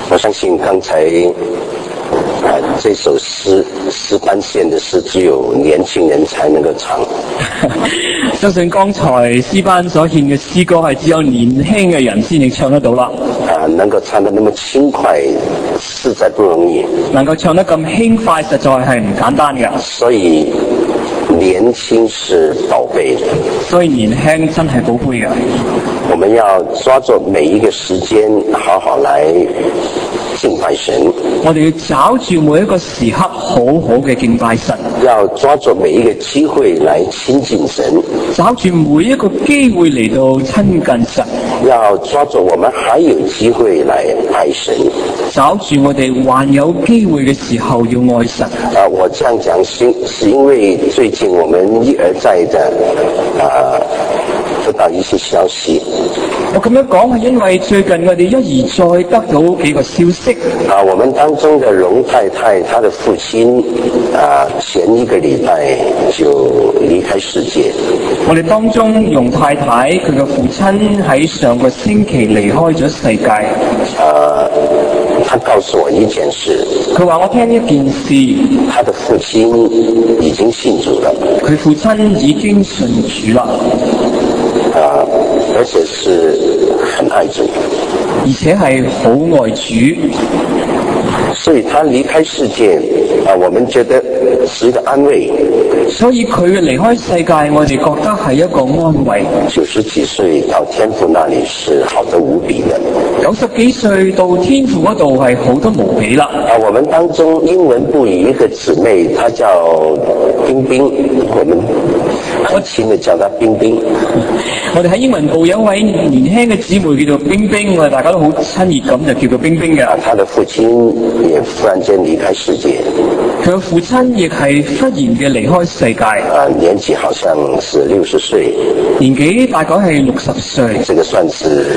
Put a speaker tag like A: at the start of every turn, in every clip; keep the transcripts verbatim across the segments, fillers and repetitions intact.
A: 我相信刚才啊这首诗诗班献的诗只有年輕人才能夠唱。
B: 相信剛才詩班所獻嘅詩歌係只有年輕嘅人先至唱得到啦。
A: 啊，能夠唱得那麼輕快，實在不容易。
B: 能夠唱得咁輕快，實在係唔簡單嘅。
A: 所以年輕是寶貝的。
B: 所以年輕真係寶貝嘅。
A: 我們要抓住每一個時間，好好來敬拜神。
B: 我哋要找住每一個時刻，好好嘅敬拜神。
A: 要抓住每一個機會來親近神。
B: 找住每一個機會嚟到親近神。
A: 要抓住我們還有機會來愛神。
B: 找住我哋還有機會嘅時候要愛神。
A: 啊，我這樣講是是因為最近我們一而再的啊得到一些消息。
B: 我咁樣講係因為最近我哋一而再得到幾個消息。
A: 啊，我們當中的容太太，她的父親啊，前一個禮拜就離開世界。
B: 我哋當中容太太佢嘅父親喺上個星期離開咗世界。
A: 啊，他告訴我一件事。
B: 佢話我聽一件事。
A: 他的父親已經信主了。
B: 佢父親已經信主啦。
A: 啊，而且是很愛主，
B: 而且係好愛主，
A: 所以他離開世界啊，我們覺得是一個安慰。
B: 所以佢嘅離開世界，我哋覺得係一個安慰。
A: 九十幾歲到天父那裡是好得無比的。
B: 九十幾歲到天父嗰度係好得無比啦。
A: 啊，我們當中英文部有一個姊妹，她叫冰冰，我們我親的叫她冰冰。
B: 我哋喺英文部有一位年輕嘅姊妹叫做冰冰，我哋大家都好親熱咁就叫做冰冰嘅。
A: 啊，她的父親也忽然間離開世界。
B: 佢嘅父親亦係忽然嘅離開世界。
A: 啊，年紀好像是六十歲。
B: 年紀大概係六十歲。
A: 這個算是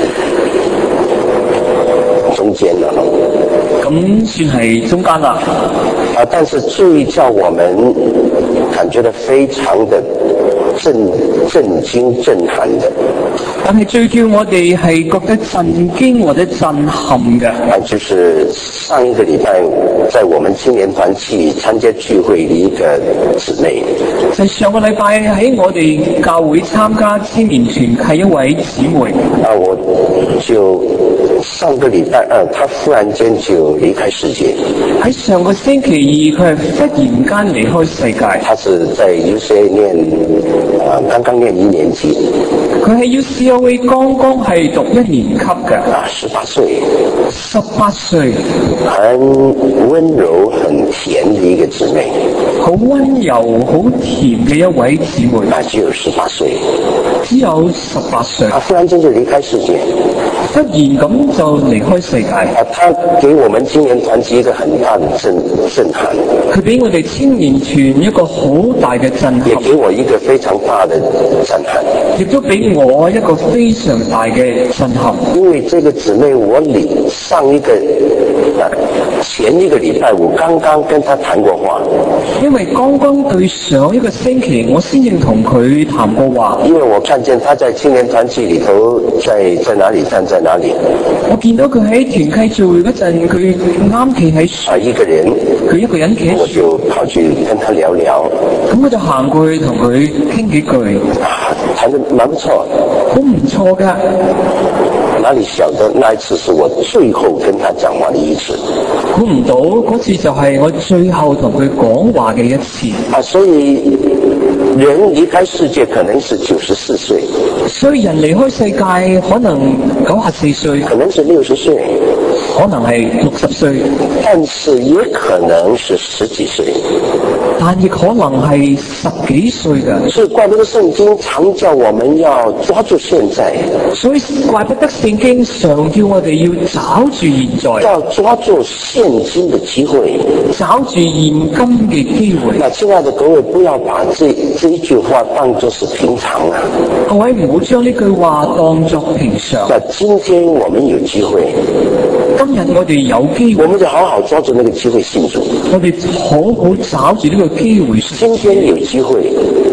A: 中間了。
B: 咁算係中間啦。
A: 啊，但是最叫我們感覺到非常的震震驚震撼的，
B: 但係最叫我哋係覺得震驚或者震撼嘅，
A: 啊，就是上一個禮拜在我們青年團去參加聚會的一個姊妹，
B: 就上個禮拜喺我哋教會參加青年團係一位姊妹，
A: 啊，我就上個禮拜二，她忽然間就離開世界。
B: 喺上個星期二，佢係忽然間離開世界。
A: 她是在 U C A 念，啊，剛剛念一年級。
B: 佢喺 U C O A 剛剛係讀一年級嘅。
A: 啊，十八歲。
B: 十八歲。
A: 很溫柔、很甜的一個姊妹。
B: 好溫柔、好甜嘅一位姊妹。
A: 啊，只有十八歲。
B: 只有十八歲。
A: 啊，忽然間就離開世界。
B: 忽然咁就離開世界。
A: 啊，他給我們青年團體一個很大的震震撼。
B: 佢俾我哋青年團一個好大嘅震撼。
A: 也給我一個非常大的震撼。
B: 亦都俾我一個非常大嘅震撼。
A: 因為這個姊妹，我離上一個啊前一個禮拜，我剛剛跟她談過話。
B: 因為剛剛對上一個星期，我先至同佢談過話。
A: 因為我看見她在青年團契裏頭，在在哪裏站在哪裏。
B: 我見到佢喺團契聚會嗰陣，佢啱企喺樹。
A: 啊，一個人。
B: 佢一個人企喺樹。
A: 我就跑去跟她聊聊。
B: 咁我就行過去同佢傾幾句。
A: 啊，談得蠻不錯。
B: 好唔錯㗎。
A: 哪裏曉得那一次是我最後跟他講話的一次。
B: 估唔到嗰次就係我最後同佢講話嘅一次。
A: 啊，所以人離開世界可能是九十四歲。
B: 所以人離開世界可能九十四歲，
A: 可能是六十歲，
B: 可能係六十歲，
A: 但是也可能是十幾歲，
B: 但亦可能係十幾歲嘅。
A: 所以怪不得聖經常叫我們要抓住現在，
B: 所以怪不得聖經常叫我哋要找住現在，
A: 要抓住現今的機會，
B: 找住現今嘅機會。
A: 那親愛的各位，不要把這這一句話當作是平常啊！
B: 各位唔好將呢句話當作平常。
A: 那今天我們有機會，
B: 今日我哋有機會，
A: 我們就好好抓住那個機會信主。
B: 我哋好好找住呢個機會。
A: 今天有機會，
B: 今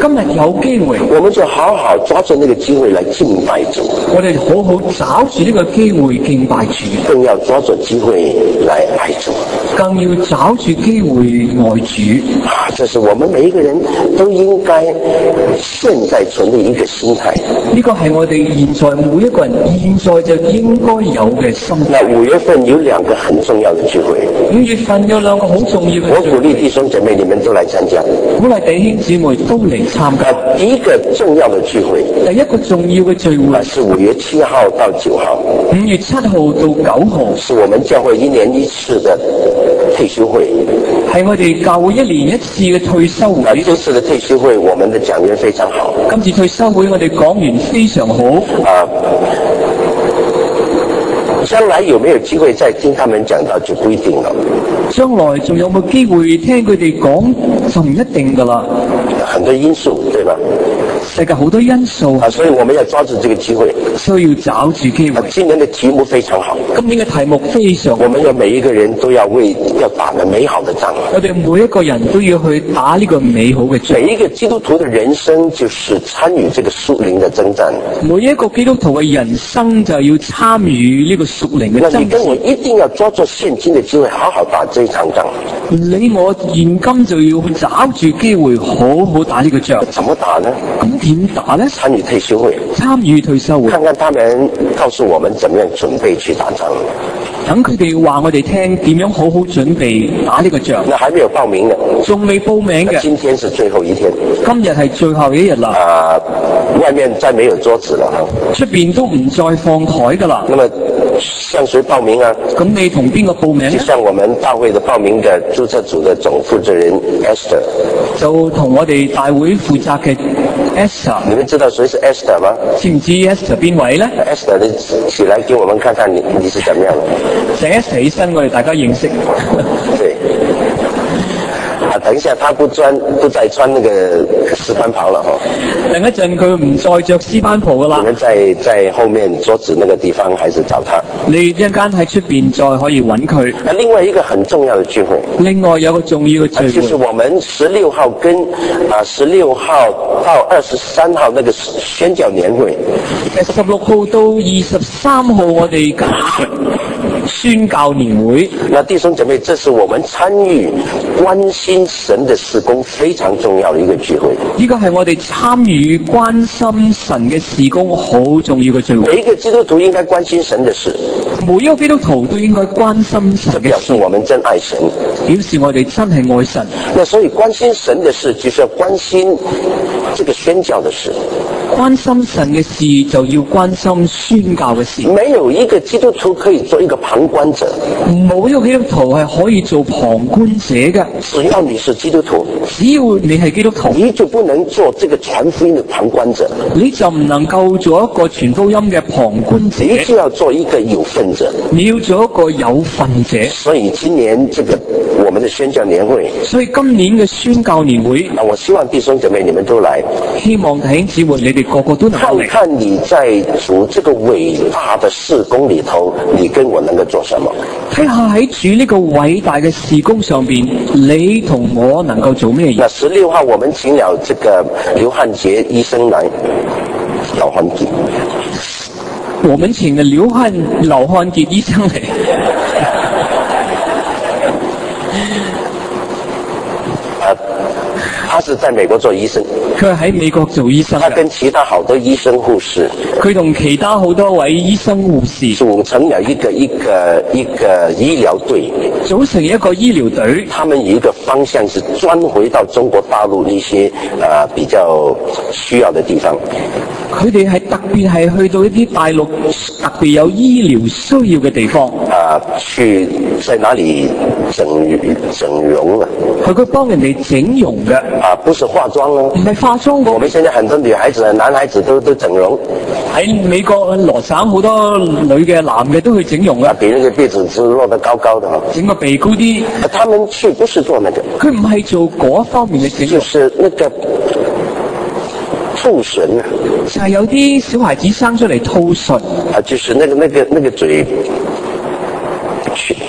B: 今日有機會，
A: 我們就好好抓住那個機會來敬拜主，
B: 我哋好好找住呢個機會敬拜主，
A: 更要抓住機會來愛主，
B: 更要找住機會愛主。
A: 啊，這是我們每一個人都應該現在存的一個心態。
B: 呢個係我哋現在每一個人現在就應該有嘅心態。
A: 那五月份有兩個很重要的聚會，
B: 五月份有兩個好重要嘅聚會，
A: 我鼓勵弟兄姐妹你們都來參加。
B: 鼓勵弟兄姊妹都嚟參加。
A: 第一個重要的聚會，
B: 第一個重要嘅聚會
A: 是五月七號到九號。
B: 五月七號到九號，
A: 是我們教會一年一次的退休會，
B: 係我哋教會一年一次嘅退休會。
A: 這次的退休會，我們的講員非常好。
B: 今次退休會，我哋講員非常好。
A: 啊，將來有沒有機會再聽他們講到就不一定了。
B: 將來仲有冇機會聽佢哋講就唔一定噶啦。
A: 很多因素，對吧？
B: 世界好多因素
A: 啊，所以我們要抓住這個機會，
B: 需要找住機會。
A: 啊，今年的題目非常好，
B: 今年嘅題目非常好，
A: 我們要每一個人都要為要打個美好的仗。
B: 我哋每一個人都要去打呢個美好嘅仗。
A: 每一個基督徒的人生就是參與這個屬靈的征戰。
B: 每一個基督徒嘅人生就要參與呢個屬靈嘅征戰。
A: 那你跟我一定要抓住現今的機會，好好打這一場仗。
B: 你我現今就要找住機會，好好打呢個仗。
A: 怎麼打呢？
B: 咁點打呢？
A: 參與退休會，
B: 參與退休會，
A: 看看他們告訴我們怎麼樣準備去打仗。
B: 等佢哋話我哋聽點樣好好準備打呢個仗。
A: 那還沒有報名呢，
B: 仲未報名嘅。
A: 今天是最後一天，
B: 今日係最後一日啦。
A: 啊，外面再沒有桌子了哈，
B: 出邊都唔再放台噶啦。
A: 那麼向誰報名啊？
B: 咁你同邊個報名
A: 就
B: 呢？
A: 像我們大會的報名的註冊組的總負責人 Esther，
B: 就同我哋大會負責嘅 Esther。
A: 你們知道誰是 Esther 嗎？
B: 知唔知 Esther 邊位呢？
A: Esther，你起來給我們看看你你是怎麼樣的。
B: 請 Esther 起身，我哋大家認識。
A: 對。啊，等一下，他不穿不再穿那個絲班袍了哈。
B: 等一陣佢唔再着絲班袍噶啦。
A: 你們在在後面桌子那個地方還是找他。
B: 你一陣間喺出邊再可以揾佢。
A: 那另外一個很重要的聚會，
B: 另外有個重要嘅聚會，
A: 就是我們十六號跟啊十六號到二十三號那個宣教年會。
B: 十六號到二十三號我哋嘅宣教年會。
A: 那弟兄姐妹，這是我們參與關心神的事工非常重要的一個聚會。
B: 呢個係我哋參與關心神嘅事工好重要嘅聚會。
A: 每一個基督徒應該關心神的事，
B: 每一個基督徒都應該關心神嘅
A: 表示我們真愛神，
B: 表示我哋真係愛神。
A: 那所以關心神的事，就是要關心這個宣教的事。
B: 關心神嘅事就要關心宣教嘅事。
A: 沒有一個基督徒可以做一個旁觀者，
B: 冇一個基督徒係可以做旁觀者嘅。
A: 只要你是基督徒，
B: 只要你係基督徒，
A: 你就不能做這個傳福音的旁觀者，
B: 你就唔能夠做一個傳福音嘅旁觀者，
A: 你就要做一個有份者。
B: 你要做一個有份者。
A: 所以今年這個我們的宣教年會，
B: 所以今年嘅宣教年會，
A: 那我希望弟兄姐妹你們都來，
B: 希望弟兄姊妹你哋個個都能夠嚟，
A: 看看你在主這個偉大的事工裏頭，你跟我能夠做什麼？
B: 睇下喺主呢個偉大嘅事工上邊，你同我能夠做咩嘢？
A: 那十六號我們請了這個劉漢傑醫生來，劉漢傑，
B: 我們請了劉漢劉漢傑醫生嚟。
A: 他是在美國做醫生，
B: 佢喺美國做醫生，
A: 他跟其他好多醫生護士，
B: 佢同其他好多位醫生護士
A: 組成了一個一個一個醫療隊，
B: 組成一個醫療隊。
A: 他們有一個方向是專回到中國大陸一些啊、呃、比較需要的地方。
B: 佢哋係特別係去到一啲大陸特別有醫療需要嘅地方，
A: 啊、呃，去在哪裏整整容啊？
B: 佢佢幫人哋整容嘅，
A: 啊，不是化妝咯，
B: 唔係化妝嘅。
A: 我們現在很多女孩子、男孩子都都整容。
B: 喺美國羅省好多女嘅、男嘅都去整容啦，
A: 俾那個鼻子就落得高高的，
B: 整個鼻高啲。
A: 他們去不是做那個，
B: 佢唔係做嗰方面嘅整容，
A: 就是那個兔唇啊，
B: 就係有啲小孩子生出嚟兔唇
A: 啊，就是那個那個那個嘴。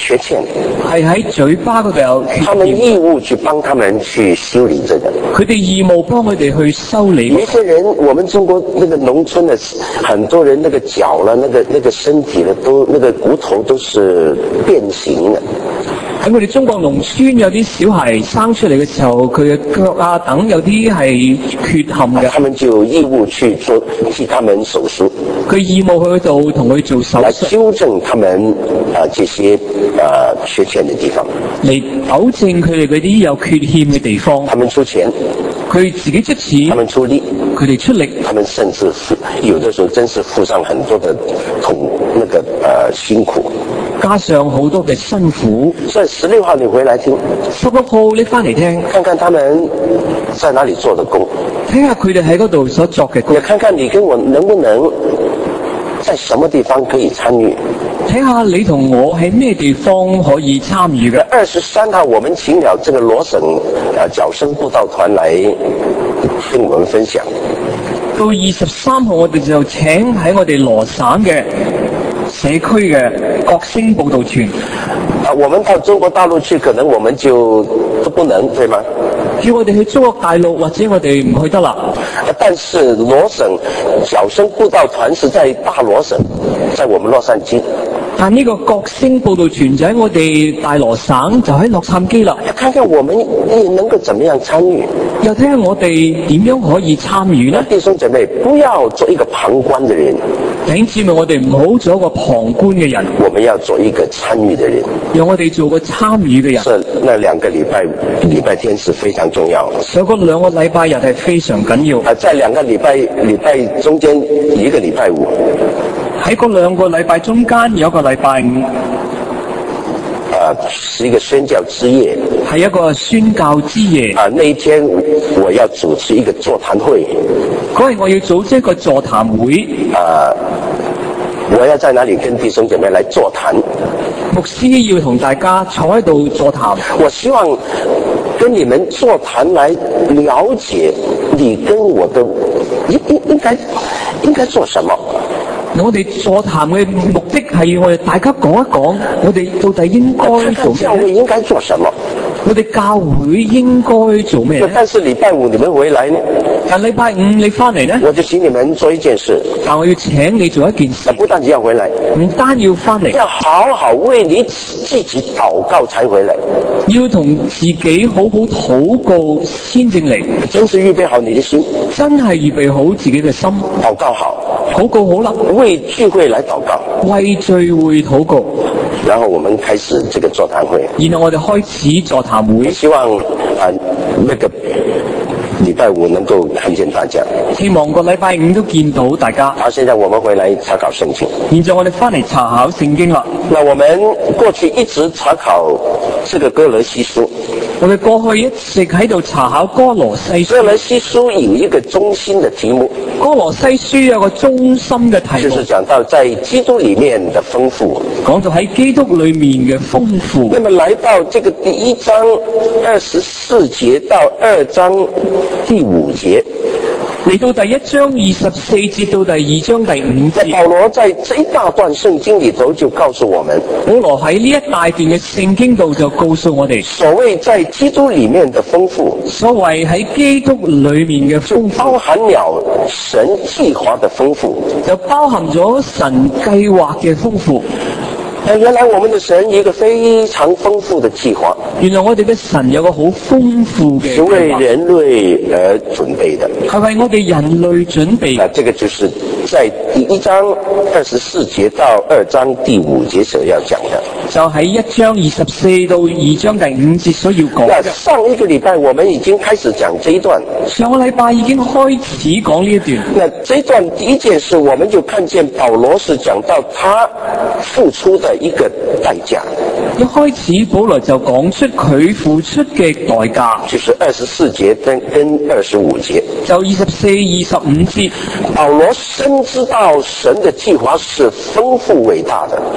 A: 缺欠，
B: 係喺嘴巴嗰度有缺
A: 他們
B: 陷，
A: 義務去幫他們去修理這個。
B: 佢哋義務幫佢哋去修理。
A: 有一些人，我們中國那個農村的很多人，那個腳了，那個那個身體呢，都那個骨頭都是變形的。
B: 喺我哋中國農村有啲小孩生出嚟嘅時候，佢嘅腳啊等有啲係缺陷嘅，
A: 他們就有義務去做替他們手術，
B: 佢義務去度同佢做手
A: 來
B: 術，
A: 糾正他們啊、呃、這些啊、呃、缺陷的地方。
B: 嚟糾正佢哋嗰啲有缺陷嘅地方。
A: 他們出錢，
B: 佢自己出
A: 他
B: 錢，
A: 們出力，
B: 佢哋出力，
A: 他們甚至付有的時候真是付上很多的痛那個呃辛苦。
B: 加上好多嘅辛苦。
A: 所以十六號你回來聽，
B: 十六號你翻嚟聽，
A: 看看他們在哪裡做的工，
B: 睇下佢哋喺嗰度所作嘅工
A: 也，看看你跟我能不能在什麼地方可以參與。
B: 睇下你同我喺咩地方可以參與嘅。
A: 二十三號我們請了這個羅省呃腳生佈道團來跟我們分享。
B: 到二十三號我哋就請喺我哋羅省嘅社區嘅國星佈道團。
A: 啊，我們到中國大陸去，可能我們就都不能，對嗎？
B: 叫我哋去中國大陸，或者我哋唔去得啦。
A: 但是羅省腳生佈道團是在大羅省，在我們洛杉磯。
B: 但呢個國星佈道團就喺我哋大羅省，就喺洛杉磯啦。
A: 看看我們也能夠怎麼樣參與，
B: 又睇下我哋點樣可以參與呢？
A: 弟兄姐妹，不要做一個旁觀的人，
B: 弟兄姊妹，我哋唔好做一個旁觀嘅人，
A: 我們要做一個參與的人。
B: 讓我哋做個參與嘅人。
A: 這那兩個禮拜禮拜天是非常重要。
B: 所以嗰兩個禮拜日係非常緊要。
A: 啊，在兩個禮拜禮拜中間一個禮拜五，
B: 喺嗰兩個禮拜中間有一個禮拜五，
A: 啊，是一個宣教之夜。
B: 係一個宣教之夜。
A: 啊，那一天我要主持一個座談會。
B: 嗰日我要組織一個座談會。
A: 啊，我要在哪裡跟弟兄姐妹來座談？
B: 牧師要同大家坐喺度座談。
A: 我希望跟你們座談來了解你跟我的應應應該應該做什麼。
B: 我哋座談嘅目的係要我哋大家講一講，我哋到底應該做咩？
A: 教會應該做什麼？
B: 我哋教會應該做咩呢？
A: 但是禮拜五你們回來呢？
B: 但禮拜五你翻嚟呢？
A: 我就請你們做一件事。
B: 但我要請你做一件事，
A: 不但只要回來，
B: 唔單要翻嚟，
A: 要好好為你自己禱告才回來。
B: 要同自己好好禱告先正嚟。
A: 真是預備好你的心，
B: 真係預備好自己嘅心，
A: 禱告好，
B: 禱告好啦，
A: 為聚會來禱告，
B: 為聚會禱告。
A: 然後我們開始這個座談會。
B: 然後我哋開始座談會。
A: 希望啊，那個禮拜五能夠看見大家。
B: 希望個禮拜五都見到大家。
A: 好，現在我們回來查考聖經。
B: 現在我哋翻嚟查考聖經啦。
A: 那我們過去一直查考這個歌羅西書。
B: 我哋過去一直喺度查考歌羅西書。
A: 歌羅西書有一個中心的題目。
B: 歌羅西書有個中心嘅題目，
A: 就是講到在基督裏面的豐富。
B: 講到喺基督裏面嘅豐富。
A: 那麼來到這個第一章二十四節到二章第五節，
B: 嚟到第一章二十四節到第二章第五節，
A: 保羅在這一大段聖經裏頭就告訴我們，
B: 保羅喺呢一大段嘅聖經度就告訴我哋，
A: 所謂在基督裏面的豐富，
B: 所謂喺基督裏面嘅豐富，
A: 包含了神計劃的豐富，
B: 就包含咗神計劃嘅豐富。
A: 原來我們的神有一個非常豐富的計劃，
B: 原來我哋嘅神有個好豐富嘅計劃，
A: 是為人類而準備的，
B: 係為我哋人類準備。
A: 那這個就是在第一章二十四節到二章第五節所要講的，
B: 就喺一章二十四到二章第五節所要講嘅。
A: 上一個禮拜我們已經開始講這一段，
B: 上個禮拜已經開始講呢一段。
A: 那這一段第一件事，我們就看見保羅是講到他付出的一個代價。
B: 一開始保羅就講出佢付出嘅代價，
A: 就是二十四節跟跟二十五節，
B: 就二十四、二十五節。
A: 保羅深知道神的計劃是豐富偉大的。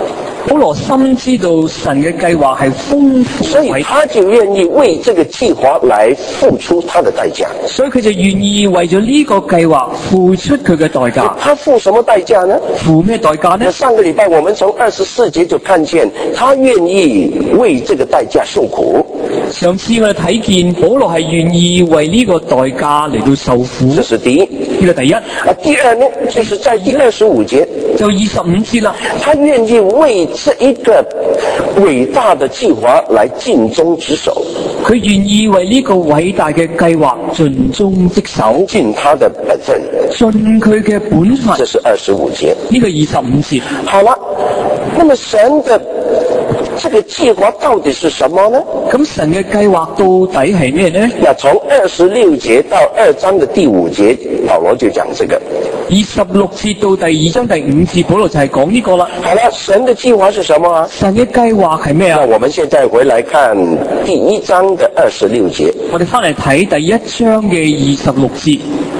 B: 保羅深知道神嘅計劃係豐富
A: 所以
B: 偉大，
A: 他就願意為這個計劃來付出他的代價。
B: 所以佢就願意為咗呢個計劃付出佢嘅代價。
A: 他付什麼代價呢？
B: 付咩代價呢？
A: 上個禮拜我們從二十四節就看見，他願意為這個代價受苦。
B: 上次我哋睇見保羅係願意為呢個代價嚟到受苦，
A: 這是第一。
B: 呢個第一。
A: 啊，第二呢，就是在第二十五節，
B: 就二十五節啦，
A: 他願意為這一個偉大的計劃來盡忠職守，
B: 佢願意為呢個偉大嘅計劃盡忠職守，
A: 盡他的本分。
B: 盡佢嘅本分。
A: 這是二十五節。
B: 呢個二十五節。
A: 好了，那麼神的這個計劃到底是什麼呢？
B: 咁神嘅計劃到底係咩呢？
A: 那從二十六節到二章的第五節，保羅就講這個。
B: 二十六節到第二章第五節，保羅就係講呢個啦。
A: 好了，神的計劃是什麼啊？
B: 神嘅計劃係咩啊？
A: 那我們現在回來看第一章的二十六節。
B: 我哋翻嚟睇第一章嘅二十六節。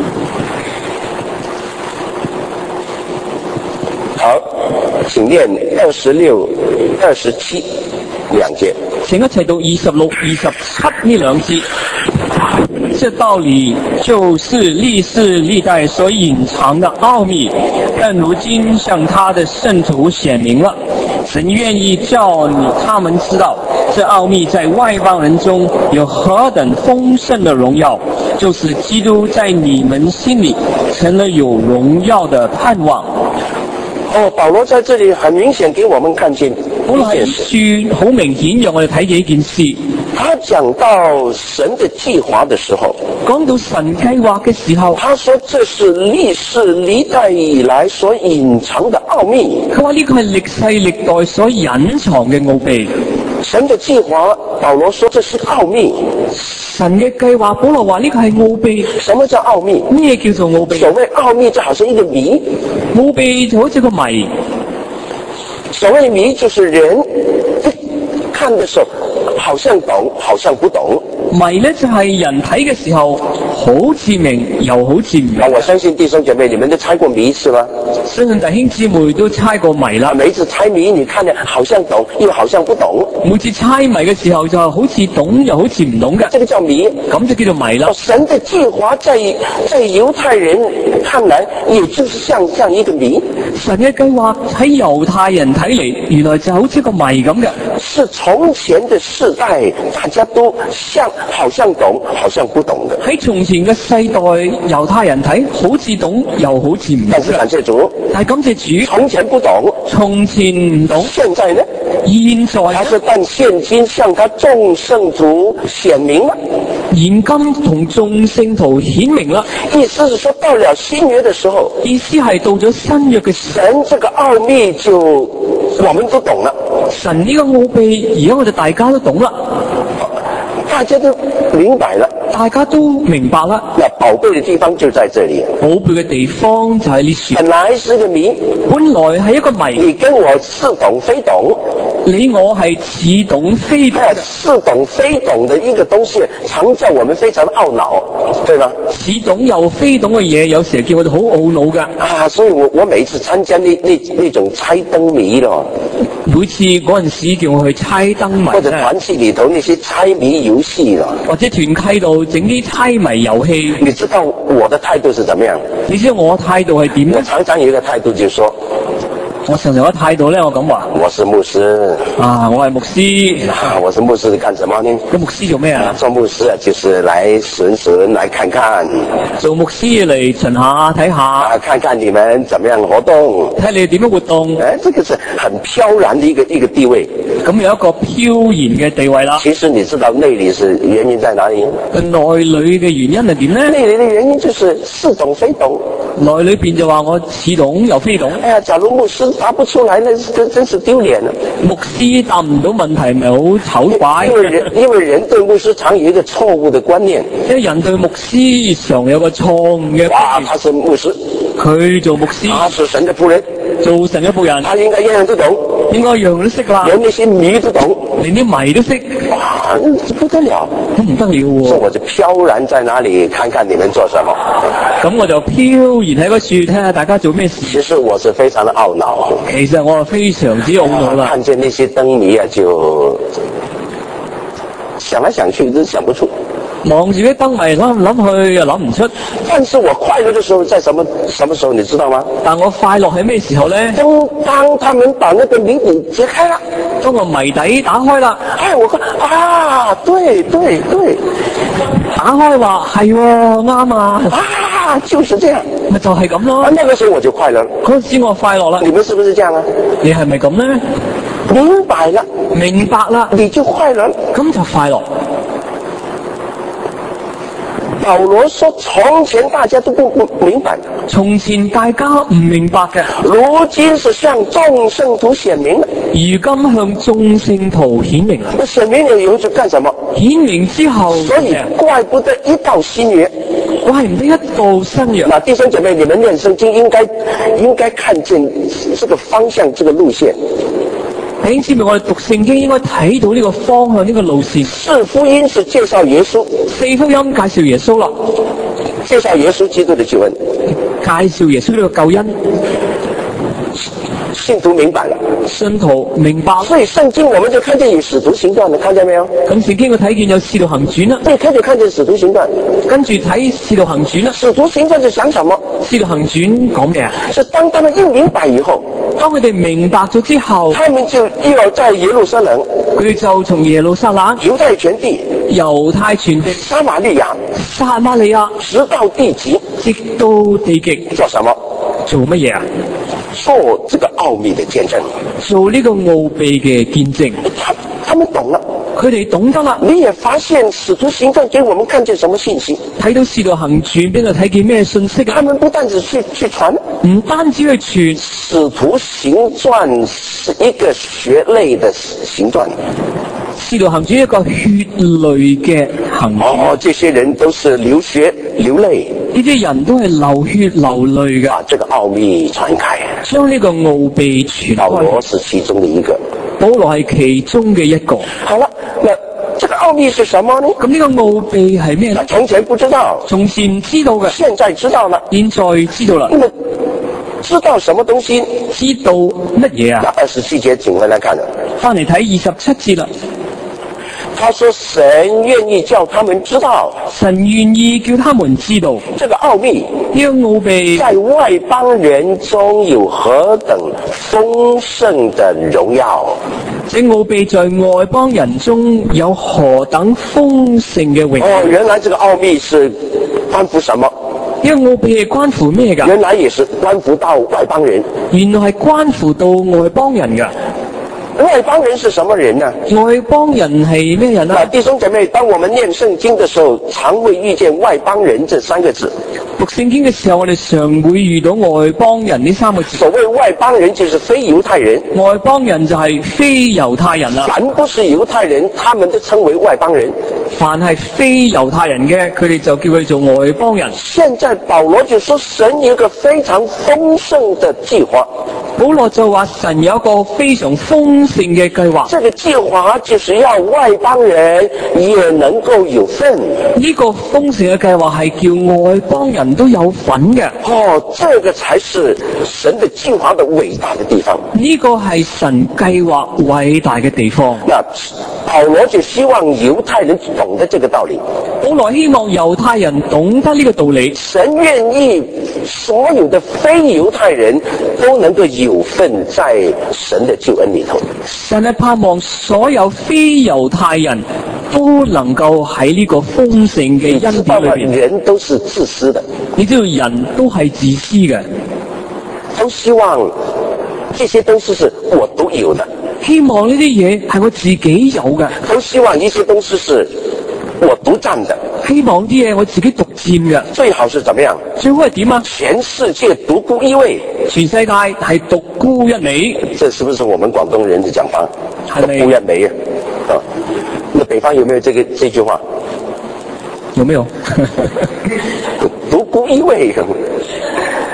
A: 好，請念二十六、二十七兩節。
B: 請一齊讀二十六、二十七呢兩節。這道理就是歷世歷代所隱藏的奧秘，但如今向他的聖徒顯明了。神願意叫你他們知道，這奧秘在外邦人中有何等豐盛的榮耀，就是基督在你們心裏成了有榮耀的盼望。
A: 哦，保羅在這裏很明顯給我們看見一件事，
B: 好明顯讓我哋睇見一件事。
A: 他講到神的計劃的時候，
B: 講到神計劃嘅時候，
A: 他說這是歷世歷代以來所隱藏的奧秘。
B: 佢話呢個係歷世歷代所隱藏嘅奧秘。
A: 神的計劃，保羅說這是奧秘。
B: 神嘅計劃，保羅話呢個係奧秘。
A: 什麼叫奧秘？
B: 咩叫做奧秘？
A: 所謂奧秘就好像一個謎，
B: 奧秘就好似個謎。
A: 所謂謎就是人看的時候好像懂，好像不懂。
B: 謎呢就係、是、人睇嘅時候好似明又好似唔明。
A: 我相信弟兄姐妹你們都猜過謎是嗎？
B: 相信弟兄姊妹都猜過謎啦。
A: 每一次猜謎你看着好像懂又好像不懂。
B: 每次猜謎嘅時候就好似懂又好似唔懂嘅，
A: 這個叫謎，
B: 咁就叫做謎啦。
A: 神的計劃在在猶太人看來也就是像這樣一個謎。
B: 神嘅計劃喺猶太人睇嚟，原來就好似個謎咁嘅。
A: 是從前的世代大家都像好像懂好像不懂的。
B: 喺從前嘅世代猶太人睇好似懂又好似唔懂。
A: 但是感謝主，
B: 但係感謝主，
A: 從前不懂，
B: 從前唔懂，
A: 現在呢？
B: 現在呢？
A: 他說但現今向他眾聖徒顯明了。
B: 現今同眾聖徒顯明啦。
A: 意思是說到了新約的時候，
B: 意思係到咗新約嘅時候，
A: 神這個奧秘就我們都懂了。
B: 神呢個奧秘而家我哋大家都懂啦，
A: 大家都明白了，
B: 大家都明白啦。
A: 那寶貝的地方就在這裏，
B: 寶貝嘅地方就喺呢處。
A: 本來是個謎，
B: 本來係一個謎，
A: 你跟我似懂非懂，
B: 你我係似懂非懂，
A: 似懂非懂的一個東西，常叫我們非常懊惱，對嗎？
B: 似懂又非懂嘅嘢，有時叫我哋好懊惱噶。
A: 啊，所以我我每次參加那那那種猜燈謎咯，
B: 每次嗰陣時叫我去猜燈謎，
A: 或者團契裏頭那些猜謎遊戲咯，
B: 或者團契度整啲猜謎遊戲。
A: 你知道我的態度是怎麼樣？
B: 你知道我的態度係點
A: 我
B: 咧？
A: 常常有一個態度就是說，
B: 我常常嘅態度咧，我咁話
A: 我是牧師
B: 啊，我係牧師。
A: 啊，我是牧師幹什麼呢？
B: 咁牧師做咩啊？
A: 做牧師啊，就是來巡巡，來看看，
B: 做牧師嚟巡下睇下，
A: 啊，看看你們怎麼樣活動，
B: 睇你哋點樣活動。
A: 哎，這個是很飄然的一個一個地位。
B: 咁有一個飄然嘅地位啦。
A: 其實你知道內裏是原因在哪裏？
B: 內裏嘅原因係點咧？
A: 內裏的原因就是似懂非懂。
B: 內裏邊就話我似懂又非懂。
A: 哎呀，假如牧師答不出來，那真真是丟臉了。
B: 牧師答唔到問題，咪好醜怪。
A: 因為人因為人對牧師常有一個錯誤的觀念。
B: 因為人對牧師常有個錯誤嘅。
A: 哇，他是牧師，
B: 佢做牧師，
A: 他是神的僕人，
B: 做神嘅僕人，
A: 他應該樣樣都懂，
B: 應該樣樣都識啦，
A: 連那些謎都懂，
B: 連啲謎都識，
A: 哇，不得了，
B: 都唔得了喎。
A: 所以我就飄然在那裡看看你們做什麼。
B: 咁我就飄然喺嗰處睇下大家做咩事。
A: 其實我是非常的懊惱，
B: 其實我係非常之懊惱啦。
A: 看見那些燈謎啊，就想來想去都想不出。
B: 望住啲燈謎諗諗去又諗唔出。
A: 但是我快樂的時候在什麼什麼時候你知道嗎？
B: 但我快樂係咩時候咧？
A: 當當他們把那個謎底揭開了，
B: 當個謎底打開啦，
A: 哎，我看啊，對對對，
B: 打開話係喎啱啊，
A: 啊，就是這樣，
B: 咪就係咁咯。
A: 啊，那個時候我就快樂了。
B: 嗰陣時我快樂啦。
A: 你們是不是這樣啊？
B: 你係咪咁咧？
A: 明白了，
B: 明白啦，
A: 你就快樂了。
B: 咁就快樂。
A: 保羅說：從前大家都不不明白，
B: 從前大家唔明白嘅，
A: 如今是向眾聖徒顯明了。
B: 如今向眾聖徒顯明啦。
A: 那顯明了以後就幹什麼？
B: 顯明之後，
A: 所以怪不得一到新約，
B: 怪唔得一到新約。
A: 那弟兄姐妹，你們念聖經應該應該看見這個方向，這個路線。
B: 弟兄姊妹，我哋讀聖經應該睇到呢個方向，呢個路線。
A: 四福音是介紹耶穌，
B: 四福音介紹耶穌啦，
A: 介紹耶穌基督的救恩，
B: 介紹耶穌呢個救恩。
A: 信徒明白了，
B: 信徒明白。
A: 所以聖經我們就看見有使徒行傳，你看見沒有？
B: 咁聖經我睇見有使徒行傳啦，
A: 對，開始看見使徒行傳，
B: 跟住睇使徒行傳啦。
A: 使徒行傳就講什麼？
B: 使徒行傳講咩啊？
A: 是當他們一明白以後，
B: 當佢哋明白咗之後，
A: 他們就要在耶路撒冷、
B: 佢哋就從耶路撒冷、
A: 猶太全地、
B: 猶太全地、
A: 撒瑪利亞、
B: 撒瑪利亞，
A: 直到地極，
B: 直到地極，
A: 做什麼？
B: 做乜嘢啊？
A: 做這個奧秘的見證，
B: 做呢個奧秘嘅見證。
A: 他他們懂了，
B: 佢哋懂得啦。
A: 你也發現使徒行傳給我們看見什麼信息？
B: 睇到使徒行傳邊度睇見咩信息啊？
A: 他們不但只去去傳，
B: 唔單止去傳，
A: 使徒行傳是一個血類的行傳。
B: 使徒行傳一個血淚嘅行傳。
A: 哦，這些人都是流血流淚，
B: 呢啲人都係流血流淚嘅，
A: 把這個奧秘傳開。
B: 將呢個奧秘傳
A: 保羅
B: 開。
A: 是其中的一個。
B: 保羅係其中嘅一個。
A: 好了，那這個奧秘是什麼呢？
B: 咁呢個奧秘係咩咧？
A: 從前不知道，
B: 從前知道嘅，
A: 現在知道了。
B: 現在知道啦。
A: 那麼知道什麼東西？
B: 知道乜嘢啊？
A: 那二十七節請回來看了。
B: 翻嚟睇二十七節啦。
A: 他說神願意叫他們知道，
B: 神願意叫他們知道
A: 這個奧秘，
B: 呢個奧秘
A: 在外邦人中有何等豐盛的榮耀。
B: 這奧秘在外邦人中有何等豐盛嘅榮耀？
A: 哦，原來這個奧秘是關乎什麼？
B: 呢個奧秘係關乎咩㗎？
A: 原來也是關乎到外邦人。
B: 原來係關乎到外邦人㗎。
A: 外邦人是什麼人呢？
B: 外邦人係咩人啊？
A: 弟兄姐妹，當我們念聖經的時候，常會遇見外邦人這三個字。
B: 讀聖經嘅時候，我哋常會遇到外邦人呢三個字。
A: 所謂外邦人，就是非猶太人。
B: 外邦人就係非猶太人啦。
A: 凡不是猶太人，他們都稱為外邦人。
B: 凡係非猶太人嘅，佢哋就叫佢做外邦人。
A: 現在保羅就說，神有一個非常豐盛的計劃。
B: 保羅就話神有一個非常豐盛嘅計劃。
A: 這個計劃就是要外邦人也能夠有份。
B: 呢個豐盛嘅計劃係叫外邦人都有份嘅。
A: 哦，這個才是神的計劃的偉大的地方。
B: 呢個係神計劃偉大嘅地方。
A: 那保羅就希望猶太人懂得這個道理。
B: 保羅希望猶太人懂得呢個道理。
A: 神願意所有的非猶太人都能夠有份在神的救恩裏頭。
B: 神係盼望所有非猶太人都能夠喺呢個豐盛嘅恩典裏邊。
A: 人都是自私的，
B: 你知道人都係自私嘅，
A: 都希望這些東西是我獨有的，
B: 希望呢啲嘢係我自己有嘅，
A: 都希望一些東西是我獨佔的，
B: 希望啲嘢我自己獨佔嘅。
A: 最好是怎麼樣？
B: 最好係點啊？
A: 全世界獨孤一味，
B: 全世界係獨孤一味。
A: 這是不是我們廣東人的講法？
B: 係咪？
A: 獨孤一味啊！啊，那北方有沒有這個這句話？
B: 有沒有？
A: 獨孤一味，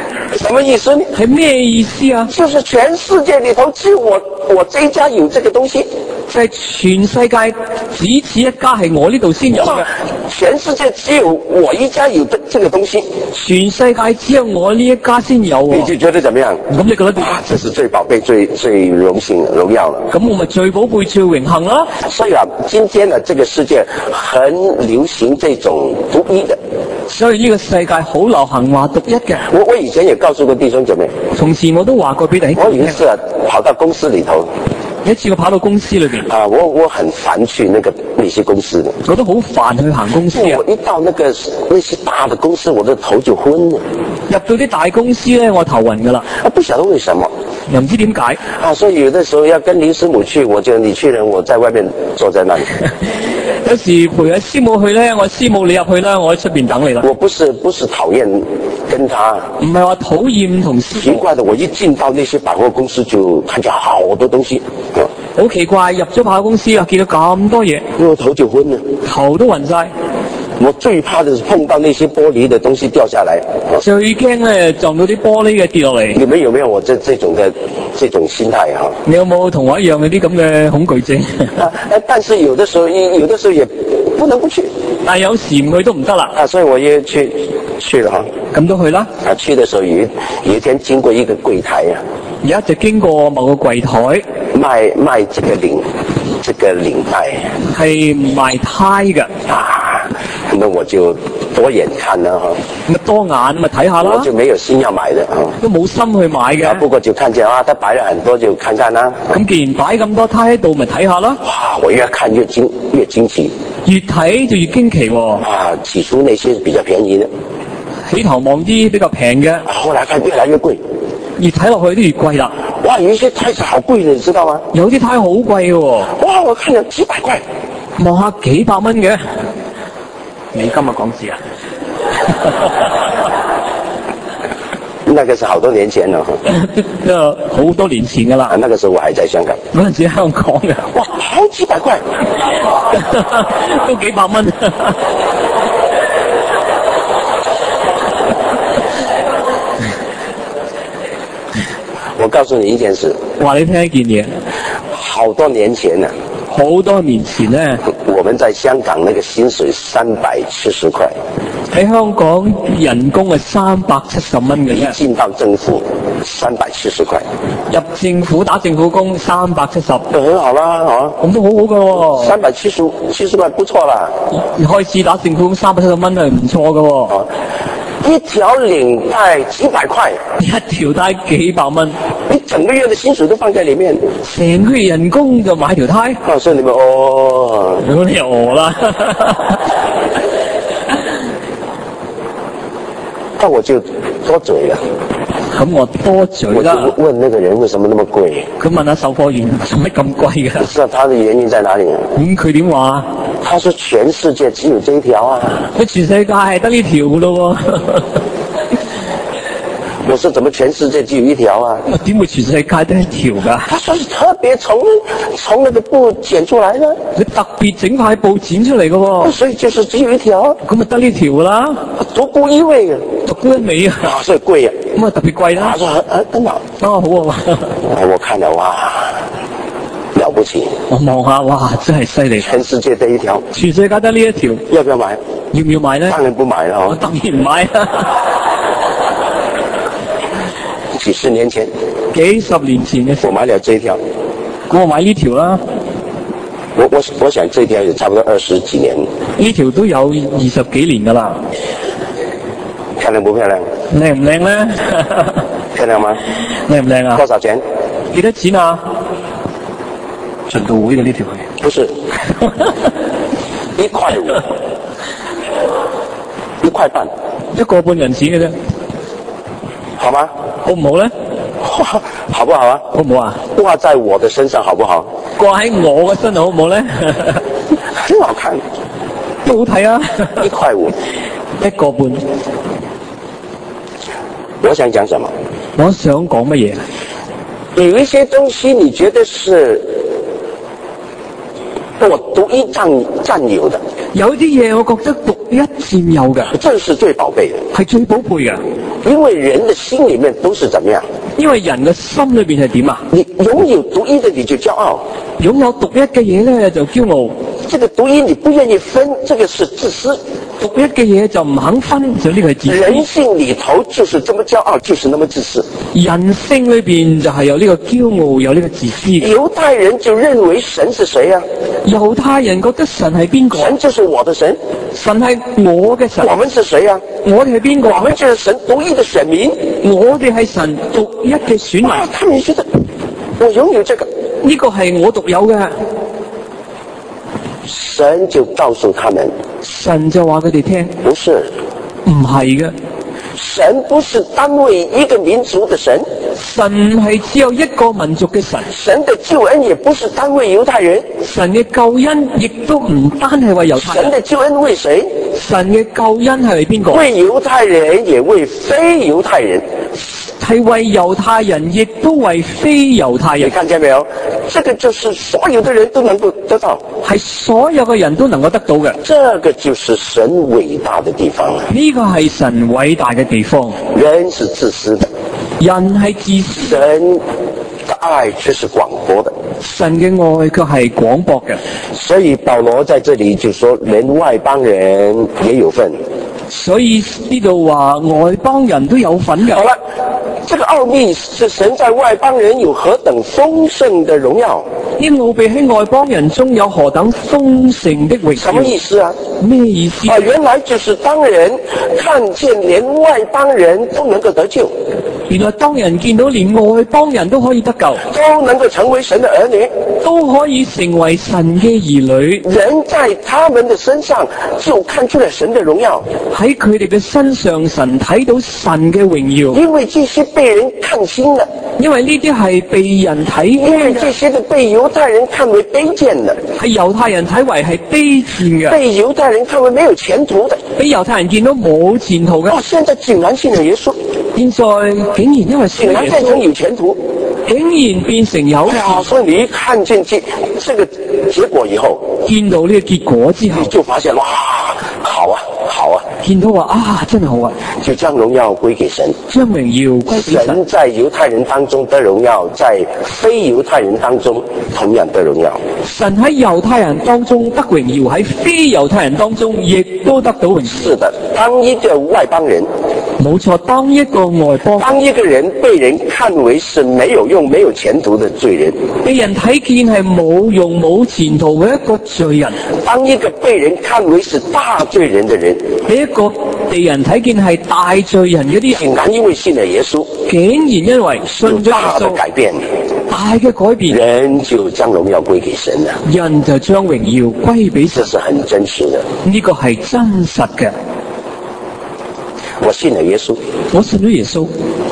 A: 什麼意思呢？
B: 係咩意思啊？
A: 就是全世界裏頭只有我我這一家有這個東西，
B: 就係全世界只此一家係我呢度先有嘅。
A: 全世界只有我一家有這這個東西，
B: 全世界只有我呢一家先有喎。
A: 你就覺得怎麼樣？
B: 咁你覺得點啊？
A: 這是最寶貝、最最榮幸、榮耀了。
B: 咁我咪最寶貝、最榮幸啦。
A: 所以啊，今天呢，這個世界很流行這種獨一的。
B: 所以呢個世界好流行話獨一嘅。
A: 我我以前也告訴過弟兄姐妹，
B: 從前我都話過俾弟兄。
A: 我有一次啊，跑到公司裏頭。
B: 有一次我跑到公司裏邊。
A: 啊，我我很煩去那個那些公司的。
B: 我都好煩去行公司啊。
A: 我一到那個那些大的公司，我的頭就昏了。
B: 入到啲大公司咧，我頭暈噶啦。
A: 啊，不曉得為什麼。
B: 又唔知點解。
A: 啊，所以有的時候要跟林師母去，我就你去了，我在外面坐在那裏。
B: 有時陪阿師母去咧，我師母你入去啦，我喺出邊等你啦。
A: 我不是不是討厭跟他，
B: 唔係話討厭同師母。
A: 奇怪的，我一進到那些百貨公司就看見好多東西。
B: 好奇怪，入咗百貨公司啊，見到咁多嘢，
A: 我頭就昏了，
B: 頭都暈晒。
A: 我最怕的是碰到那些玻璃的東西掉下來。
B: 最驚咧撞到啲玻璃嘅跌落嚟。
A: 你們有沒有我這這種的這種心態啊？
B: 你有冇同我一樣有啲咁嘅恐懼症？
A: 啊，但是有的時候，有的時候也不能不去。
B: 但係有時唔去都唔得啦。
A: 啊，所以我也去去了哈。
B: 咁都去啦。
A: 啊，去的時候有一有一天經過一個櫃檯啊，
B: 而家就經過某個櫃檯，
A: 賣賣這個領這個領帶，
B: 係賣呔嘅。
A: 啊，那我就多眼看啦哈。
B: 咁多眼咪睇下啦。
A: 我就沒有心要買的啊。
B: 都冇心去買嘅。
A: 啊，不過就看見啊，他擺了很多，就看看啦。
B: 咁既然擺咁多呔喺度，咪睇下啦。
A: 哇，我越看越驚越驚奇。
B: 越睇就越驚奇喎。
A: 啊，起初那些比較便宜的，
B: 起頭望啲比較平嘅。
A: 後來看越來越貴。
B: 越睇落去都越貴啦。
A: 哇，有一些呔是好貴的，你知道嗎？
B: 有啲呔好貴嘅。
A: 哇，我看了幾百塊，
B: 望下幾百蚊嘅。你今日講字啊？
A: 那個是好多年前了，
B: 好多年前噶啦。
A: 啊，那個時候我還在香港。
B: 嗰陣時喺香港嘅。
A: 哇，好幾百塊，
B: 都幾百蚊。
A: 我告訴你一件事。
B: 話你聽一件嘢。
A: 好多年前呢。
B: 好多年前呢，
A: 我們在香港那個薪水三百七十塊。
B: 喺香港人工係三百七十蚊嘅。
A: 一進到政府，三百七十塊。
B: 入政府打政府工三百七十。
A: 都很好啦，啊。
B: 咁都好好噶喎。三百
A: 七十七十塊不錯啦。
B: 開始打政府工三百七十蚊係唔錯噶喎。
A: 啊，一條領帶幾百塊。
B: 一條帶幾百蚊。
A: 你整個月的薪水都放在裏面。
B: 成個月人工就買條呔。
A: 啊，所以你們哦。
B: 咁你又餓啦。
A: 那我就多嘴了。
B: 咁我多嘴啦。
A: 我就問那個人為什麼那麼貴？
B: 佢問下售貨員做乜咁貴㗎？
A: 你知道他的原因在哪裡啊？
B: 咁佢點話？
A: 他說全世界只有這一條啊。
B: 佢全世界係得呢條㗎咯喎。
A: 我說怎麼全世界只有一條啊？
B: 點會全世界得一條㗎？
A: 他說是特別從從那個布剪出來的。
B: 你特別整塊布剪出嚟㗎喎。
A: 所以就是只有一條。
B: 咁咪得呢條啦。
A: 獨沽一味啊。
B: 獨沽一味啊。
A: 啊，所以貴啊。
B: 咁啊特別貴啦。
A: 他說很很很好。
B: 哦，好啊。
A: 我看了哇，了不起。
B: 我望下，哇，真係犀利。
A: 全世界得一條。
B: 全世界得呢一條。
A: 要不要買？
B: 要唔要買呢？
A: 當然不買啦。
B: 我當然唔買啦。
A: 幾十年前，
B: 幾十年前嘅時候，
A: 我買了這一條。
B: 我買呢條啦。
A: 我我我想這條也差不多二十幾年。
B: 呢條都有二十幾年噶啦。
A: 漂亮不漂亮？
B: 靚唔靚咧？
A: 漂亮嗎？
B: 靚唔靚啊？
A: 多少錢？
B: 幾多錢啊？循道會嘅呢條係？
A: 不是，一塊五，一塊半，
B: 一個半銀錢嘅啫。
A: 好嗎？
B: 好唔好咧？
A: 好不好啊？
B: 好唔好啊？
A: 掛在我的身上好不好？
B: 掛喺我嘅身上好唔好咧？
A: 很好看，
B: 都好睇啊！
A: 一塊五，
B: 一個半。
A: 我想講什麼？
B: 我想講乜嘢？
A: 有一些東西你覺得是我獨一佔佔有的。
B: 有啲嘢我覺得獨一佔有嘅，
A: 這是最寶貝的，
B: 係最寶貝嘅。
A: 因為人的心裏面都是怎麼樣？
B: 因為人嘅心裏邊係點啊？
A: 你擁有獨一的你就驕傲，
B: 擁有獨一嘅嘢咧就驕傲。
A: 這個獨一你不願意分，這個是自私。
B: 獨一嘅嘢就唔肯分，就呢個係自私。
A: 人性裏頭就是這麼驕傲，就是那麼自私。
B: 人性裏邊就係有呢個驕傲，有呢個自私。
A: 猶太人就認為神是誰啊？
B: 猶太人覺得神係邊個？
A: 神就是我的神，
B: 神係我嘅神。
A: 我們是誰啊？
B: 我哋係邊個？
A: 我們就是神獨一的選民，
B: 我哋係神獨一嘅選民。
A: 啊，他們覺得我擁有這個，
B: 呢個係我獨有嘅。
A: 神就告訴他們，
B: 神就話佢哋聽，
A: 不是，
B: 唔係嘅。
A: 神不是單為一個民族的神，
B: 神係只有一個民族嘅神。
A: 神的救恩也不是單為猶太人，
B: 神嘅救恩亦都唔單係為猶太人。
A: 神的救恩為誰？
B: 神嘅救恩係為邊個？
A: 為猶太人，也為非猶太人。
B: 係為猶太人，亦都為非猶太人。
A: 你看見沒有？這個就是所有的人都能夠得到，
B: 係所有嘅人都能夠得到嘅。
A: 這個就是神偉大的地方。
B: 呢個係神偉大嘅地方。
A: 人是自私的，
B: 人係自私，
A: 神的愛卻是廣博的。
B: 神嘅愛卻係廣博嘅。
A: 所以保羅在這裏就說，連外邦人也有份。
B: 所以呢度話外邦人都有份嘅。
A: 好了，這個奧秘是神在外邦人有何等豐盛的榮耀。
B: 呢奧秘喺外邦人中有何等豐盛的榮耀？
A: 什麼意思啊？
B: 咩意思
A: 啊，原來就是當人看見連外邦人都能夠得救，
B: 原來當人見到連外邦人都可以得救，
A: 都能夠成為神的兒女，
B: 都可以成為神嘅兒女，
A: 人在他們的身上就看出了神的榮耀。
B: 喺佢哋嘅身上，神睇到神嘅榮耀。
A: 因為這些被人看輕了，
B: 因為呢啲係被人睇
A: 因為
B: 輕
A: 這些的被猶太人看為卑賤的，
B: 係猶太人睇為係卑賤嘅，
A: 被猶太人看為沒有前途的。
B: 俾猶太人見到冇前途嘅。
A: 哦，現在竟然信了耶穌，
B: 現在竟然因為信
A: 竟
B: 耶穌，
A: 然變成有前途。
B: 竟然變成有前
A: 啊，所以你一看見這這個結果以後，
B: 見到呢個結果之後
A: 你，就發現哇，好啊，好啊，
B: 見到話啊，真係好啊，
A: 就將榮耀歸給神。
B: 將榮耀歸俾神。
A: 神在猶太人當中得榮耀，在非猶太人當中同樣得榮耀。
B: 神喺猶太人當中得榮耀，喺非猶太人當中亦都得到榮耀。
A: 是的，當一個外邦人，
B: 冇錯，當一個外邦
A: 當一個人被人看為是沒有用、沒有前途的罪人，
B: 被人睇見係冇用冇前途嘅一個罪人，
A: 當一個被人看為是大罪人的人，
B: 俾一個被人睇見係大罪人嗰啲人，
A: 竟然因為信了耶穌，
B: 竟然因為信咗耶
A: 有大的
B: 穌，
A: 改變，
B: 大嘅改變，
A: 人就將榮耀歸給神了。
B: 人就將榮耀歸俾神
A: 這。是很真實的。
B: 呢個係真實嘅。
A: 我信了耶穌，
B: 我信咗耶穌，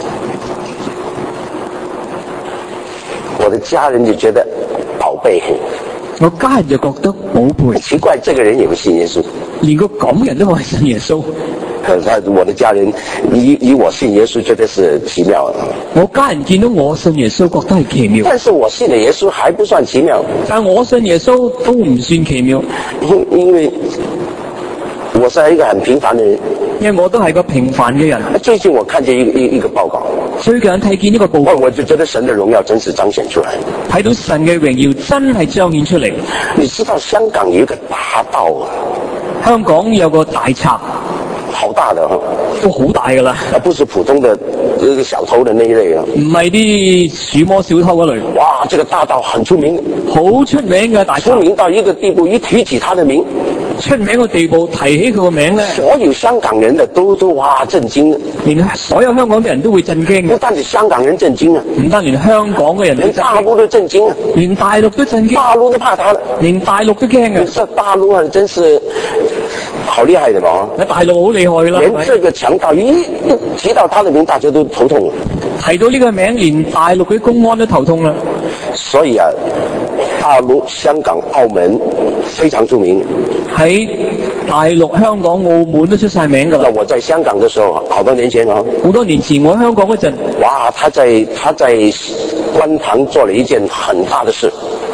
A: 我的家人就覺得寶貝。
B: 我家人就覺得寶貝，
A: 奇怪，這個人也不信耶穌。
B: 連個咁人都話信耶穌。
A: 呃，他我的家人以以我信耶穌，覺得是奇妙的。
B: 我家人見到我信耶穌，覺得係奇妙。
A: 但是我信了耶穌還不算奇妙，
B: 但我信耶穌都唔算奇妙，
A: 因因為我是一個很平凡的人。
B: 因為我都係個平凡嘅人。
A: 最近我看見一個一個一個報告，
B: 最近睇見呢個報
A: 我
B: 告，
A: 我就覺得神的榮耀真是彰顯出來。
B: 睇到神嘅榮耀真係彰顯出嚟。
A: 你知道香港有一個大道啊，
B: 香港有個大賊，
A: 好大的哈，
B: 都好大噶啦，
A: 而不是普通的這個小偷的那一類啊。
B: 唔係啲鼠魔小偷嗰類。
A: 哇，這個大道很出名，
B: 好出名嘅大
A: 出
B: 賊，
A: 名到一個地步，一提起他的名，
B: 出名嘅地步，提起佢個名咧，
A: 所有香港人的都都哇震驚，
B: 連所有香港嘅人都會震驚嘅。
A: 不單是香港人震驚啊，
B: 唔單連香港嘅人都震驚，
A: 連大陸都震驚啊，
B: 連大陸都震驚，
A: 大陸都怕他了。
B: 連大陸都驚嘅。
A: 這大陸啊，真是好厲害的嘛！
B: 喺大陸好厲害啦，係咪
A: 連這個強盜一一提到他的名，大家都頭痛。
B: 提到呢個名，連大陸嘅公安都頭痛啦。
A: 所以啊，大陸、香港、澳門非常著名。
B: 喺大陸、香港、澳門都出晒名噶啦。
A: 那我在香港的時候，好多年前啊，
B: 好多年前我喺香港嗰陣，
A: 哇，他在他在觀塘做了一件很大的事。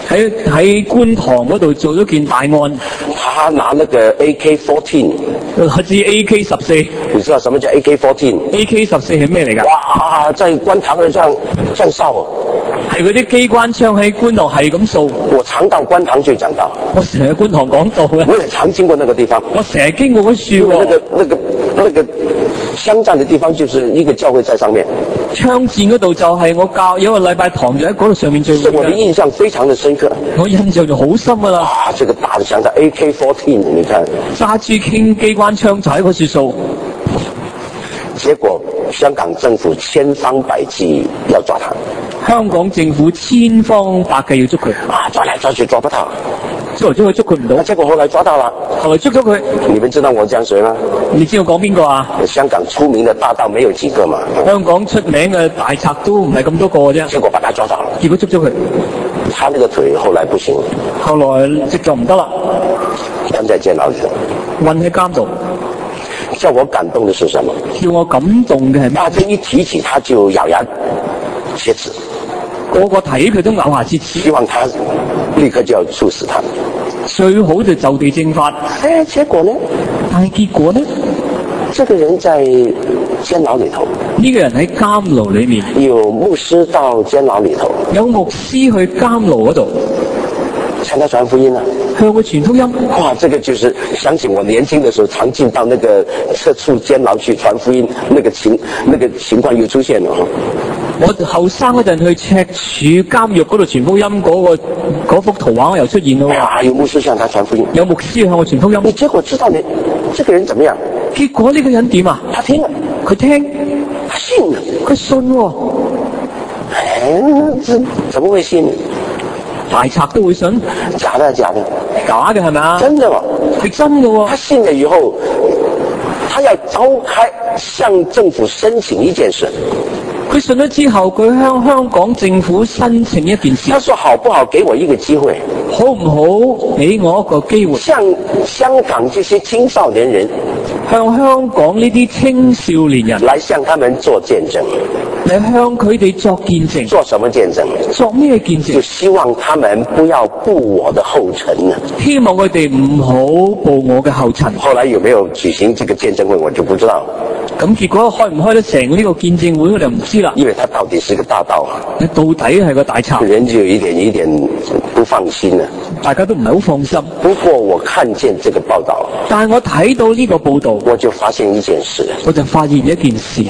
B: 喺喺觀塘嗰度做咗件大案，
A: 他拿那個 A K 十四，
B: 我知 A K 十四
A: 你知道什麼叫 A K 十四
B: ，A K 十四係咩嚟㗎？
A: 哇，在觀塘嗰這樣這樣掃，
B: 係嗰啲機關槍喺觀塘係咁掃。
A: 我常到觀塘去講道，
B: 我成日喺觀塘講道嘅，
A: 我也常經過那個地方。
B: 我成日經過嗰樹
A: 因為那
B: 喎。
A: 個那個那個槍戰的地方，就是一個教會在上面，
B: 槍戰嗰度就係我教有個禮拜堂就喺嗰度上面聚會
A: 所以我的
B: 嘅，
A: 印象非常的深刻。
B: 我印象就好深㗎啦。
A: 啊，這個打的像在 A K 十四，你看，
B: 揸住傾機關槍就喺嗰處掃，
A: 結果香港政府千方百計要抓他，
B: 香港政府千方百計要捉佢，
A: 啊，抓來抓去抓不到，
B: 捉嚟捉去捉佢唔
A: 那
B: 到，
A: 結果後來抓到了。
B: 後來捉咗佢。
A: 你們知道我講誰嗎？
B: 你知道我講邊個啊？
A: 香港出名的大盜沒有幾個嘛，
B: 香港出名嘅大賊都唔係咁多個啫，
A: 結果把他抓到了。
B: 結果捉咗佢，
A: 他那個腿後來不行，
B: 後來直就唔得啦，
A: 關在監牢裏頭。
B: 韞喺監度。
A: 叫我感動的是什麼？
B: 叫我感動嘅係咩？
A: 大家一提起他就咬牙切齒，
B: 個個睇佢都咬牙切齒，
A: 希望他立刻就要處死他。
B: 最好就就地正法。
A: 哎，結果呢？
B: 但係結果呢？
A: 這個人在監牢裏頭，
B: 呢、這個人喺監牢裏面，
A: 有牧師到監牢裏頭
B: 有牧師去監牢嗰度
A: 向他傳福音啊。
B: 向佢傳福音。
A: 哇，這個就是想起我年輕的時候常進到那個赤柱監牢去傳福音，那個情那個情況又出現了。
B: 我後生嗰陣去赤柱監獄嗰度傳福音，嗰、那個嗰幅圖畫又出現咯。
A: 哇，有牧師向他傳福音，
B: 有牧師向我傳福音。
A: 你結果知道你這個人怎麼樣？
B: 結果呢個人點啊？
A: 他聽了，
B: 佢聽，
A: 他信了。
B: 佢信喎。
A: 哎，這怎麼會信呢？
B: 大賊都會信？
A: 假的，假的，
B: 假嘅係咪啊？
A: 真的哦，
B: 係真嘅喎。
A: 他信了以後，他要召開向政府申請一件事。
B: 佢信咗之後，佢向香港政府申請一件事。
A: 他說好不好給我一個機會？
B: 好唔好俾我一個機會？
A: 向香港這些青少年人，
B: 向香港呢啲青少年人
A: 來向他們做見證。
B: 嚟向佢哋作見證。
A: 做什麼見證？
B: 作咩見證？
A: 就希望他們不要步我的後塵。
B: 希望佢哋唔好步我嘅後塵。
A: 後來有沒有舉行這個見證會，我就不知道。
B: 咁結果開唔開得成呢個見證會，我就唔知啦。
A: 因為他到底是個大盜，
B: 你到底係個大賊，
A: 人就有一點一點不放心了。
B: 大家都唔係好放心。
A: 不過我看見這個報道，
B: 但係我睇到呢個報道，
A: 我就發現一件事，
B: 我就發現一件事。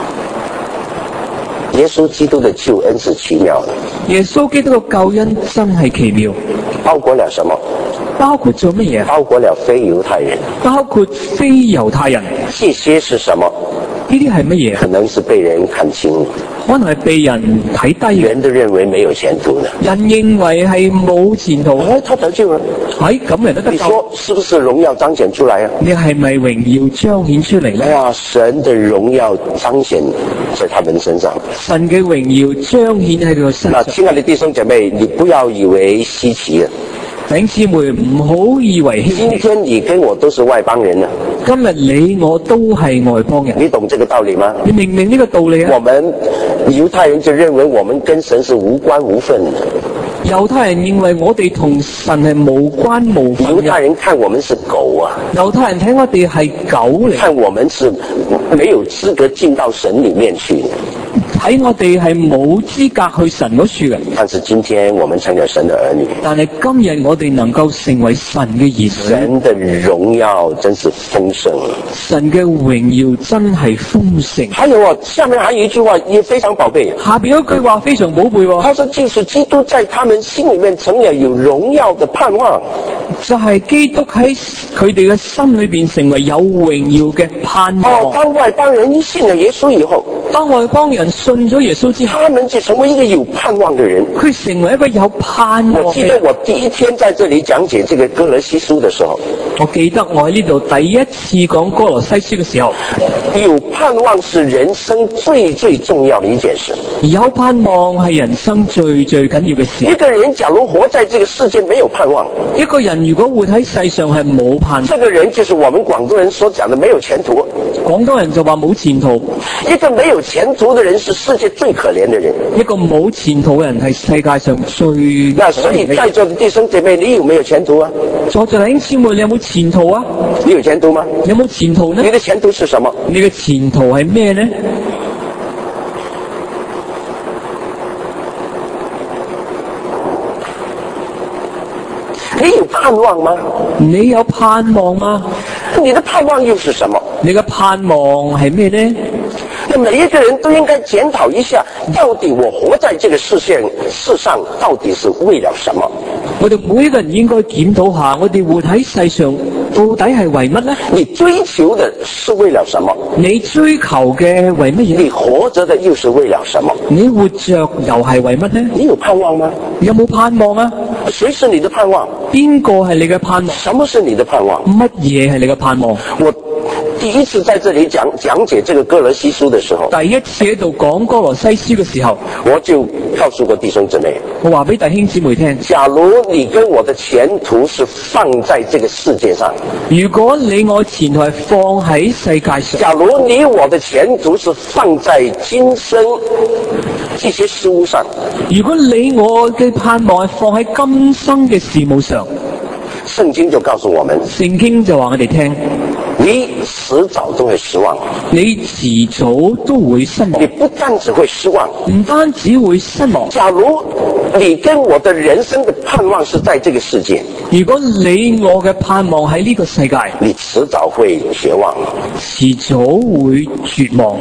A: 耶穌基督的救恩是奇妙的。
B: 耶穌基督嘅救恩真係奇妙，
A: 包括了什麼？
B: 包括咗乜嘢？
A: 包括了非猶太人。
B: 包括非猶太人。
A: 這些是什麼？
B: 呢啲係乜嘢？
A: 可能是被人看輕，
B: 可能係被人睇低，
A: 人都認為沒有前途的。
B: 人認為係冇前途。
A: 哎，他得救了。
B: 喺咁人都得救。
A: 你說是不是榮耀彰顯出來啊？
B: 你係咪榮耀彰顯出嚟咧？
A: 哇，神的榮耀彰顯在他們身上。
B: 神嘅榮耀彰顯喺佢個身上。
A: 那親愛的弟兄姐妹，你不要以為稀奇啊！
B: 弟兄姊妹唔好以為稀奇。
A: 今天你跟我都是外邦人啊！
B: 今日你我都係外邦人。
A: 你懂這個道理嗎？
B: 你明唔明呢個道理啊？
A: 我們猶太人就認為我們跟神是無關無分的。
B: 猶太人認為我哋同神係無關無分嘅。
A: 猶太人看我們是狗啊！
B: 猶太人睇我哋係狗嚟，
A: 看我們是沒有資格進到神裏面去。
B: 睇我哋係冇資格去神嗰處嘅。
A: 但是今天我們成了神的兒女。
B: 但係今日我哋能夠成為神嘅兒女。
A: 神的榮耀真是豐盛。
B: 神嘅榮耀真係豐盛。
A: 還有啊，下面還有一句話也非常寶貝。
B: 下邊一句話非常寶貝喎。
A: 他說就是基督在他們心裏面成了有榮耀的盼望。
B: 就係基督喺佢哋嘅心裏邊成為有榮耀嘅盼望。
A: 哦，當外邦人一信了耶穌以後，
B: 當外邦人信咗耶穌之後，
A: 他們就成為一個有盼望的人。
B: 佢成為一個有盼望嘅人。
A: 我記得我第一天在這裡講解這個歌羅西書的時候，
B: 我記得我喺呢度第一次講歌羅西書嘅時候，
A: 有盼望是人生最最重要的一件事。
B: 有盼望係人生最最緊要嘅事。
A: 一個人假如活在這個世界沒有盼望，
B: 一個人人如果活喺世上係冇盼望，
A: 這個人就是我們廣東人所講的沒有前途。
B: 廣東人就話冇前途。
A: 一個沒有前途的人是世界最可憐的人。
B: 一個冇前途嘅人係世界上最
A: 那所以在座的弟兄姐妹，你有沒有前途啊？
B: 在座弟兄姊妹，你有冇前途啊？
A: 你有前途嗎？
B: 你有冇前途呢？
A: 你的前途是什麼？
B: 你嘅前途係咩呢？
A: 你有盼望嗎？
B: 你有盼望嗎？
A: 你的盼望又是什麼？
B: 你嘅盼望係咩呢？
A: 那每一個人都應該檢討一下，到底我活在這個世界世上，到底是為了什麼？
B: 我哋每一個人應該檢討下，我哋活喺世上到底係為乜呢？
A: 你追求的是為了什麼？
B: 你追求嘅為乜嘢？
A: 你活着的又是為了什麼？
B: 你活着又係為乜呢？
A: 你有盼望嗎？
B: 你有冇盼望啊？
A: 誰是你的盼望？
B: 邊個係你嘅盼望？
A: 什麼是你的盼望？
B: 乜嘢係你嘅盼望？
A: 我第一次在這裡講講解這個歌羅西書的時候，
B: 第一次喺度講歌羅西書嘅時候，
A: 我就告訴過弟兄姊妹，
B: 我話俾弟兄姊妹聽，
A: 假如你跟我的前途是放在這個世界上，
B: 如果你我前途係放喺世界上，
A: 假如你我的前途是放在今生這些事物上，
B: 如果你我嘅盼望係放喺今生嘅事務上，
A: 聖經就告訴我們，
B: 聖經就話我哋聽，
A: 你遲早都會失望，
B: 你遲早都會失望，
A: 你不單只會失望，
B: 唔單止會失望。
A: 假如你跟我的人生的盼望是在這個世界，
B: 如果你我嘅盼望喺呢個世界，
A: 你遲早會絕望，
B: 遲早會絕望。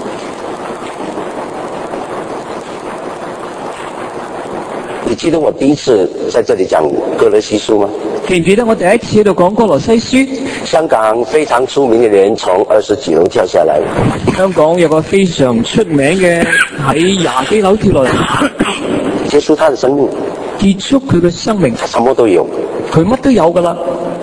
A: 你記得我第一次在這裡講歌羅西書嗎？
B: 記唔記得我第一次喺度講歌羅西書？
A: 香港非常出名的人從二十幾樓跳下來，
B: 香港有個非常出名嘅喺廿幾樓跳落嚟，
A: 結束他的生命，
B: 結束佢嘅生命。
A: 他什麼都有，
B: 佢乜都有噶啦。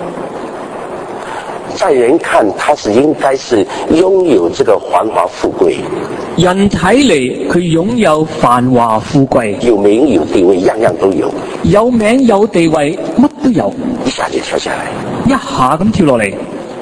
A: 在人看，他是應該是擁有這個繁華富貴，
B: 人睇嚟佢擁有繁華富貴，
A: 有名有地位，樣樣都有，
B: 有名有地位，乜都有，
A: 一下就跳下來，
B: 一下咁跳落嚟，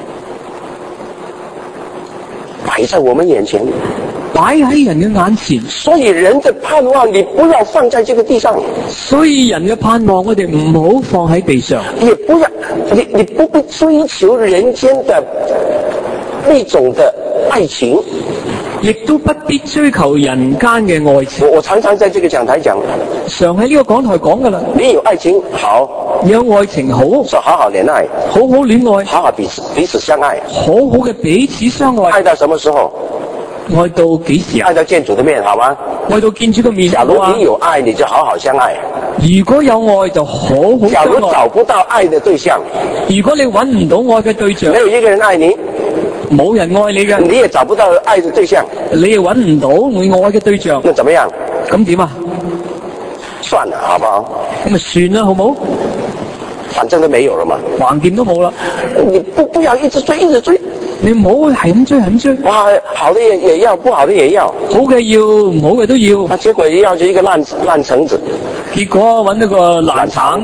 A: 擺在我們眼前，
B: 擺喺人嘅眼前。
A: 所以人的盼望你不要放在這個地上，
B: 所以人嘅盼望我哋唔好放喺地上，
A: 也不要你你不必追求人間的那種的愛情，
B: 亦都不必追求人間嘅愛情。
A: 我我常常在這個講台講，
B: 常喺呢個講台講噶啦，
A: 你有愛情好，
B: 有愛情好，
A: 說好好戀愛，
B: 好好戀愛，
A: 好好彼此彼此相愛，
B: 好好嘅彼此相愛。
A: 愛到什麼時候？
B: 愛到幾時啊？
A: 愛到見主的面，好嗎？
B: 愛到見主嘅面。
A: 假如你有愛，你就好好相愛。
B: 如果有愛，就好好相愛。
A: 假如找不到愛的對象，
B: 如果你揾唔到愛嘅對象，
A: 沒有一個人愛你，
B: 冇人愛你嘅，
A: 你也找不到愛的對象，
B: 你又揾唔到你愛嘅對象，
A: 那怎麼樣？
B: 咁點啊？
A: 算了，好不好？
B: 咁咪算啦，好冇？
A: 反正都沒有了嘛，
B: 橫掂都冇啦。
A: 你不不要一直追，一直追。
B: 你唔好係咁追，係咁追。
A: 哇，好的也也要，不好的也要。
B: 好嘅要，唔好嘅都要。
A: 那結果要就一個爛爛橙子。
B: 結果揾到個爛橙，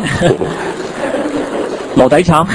B: 籮底橙。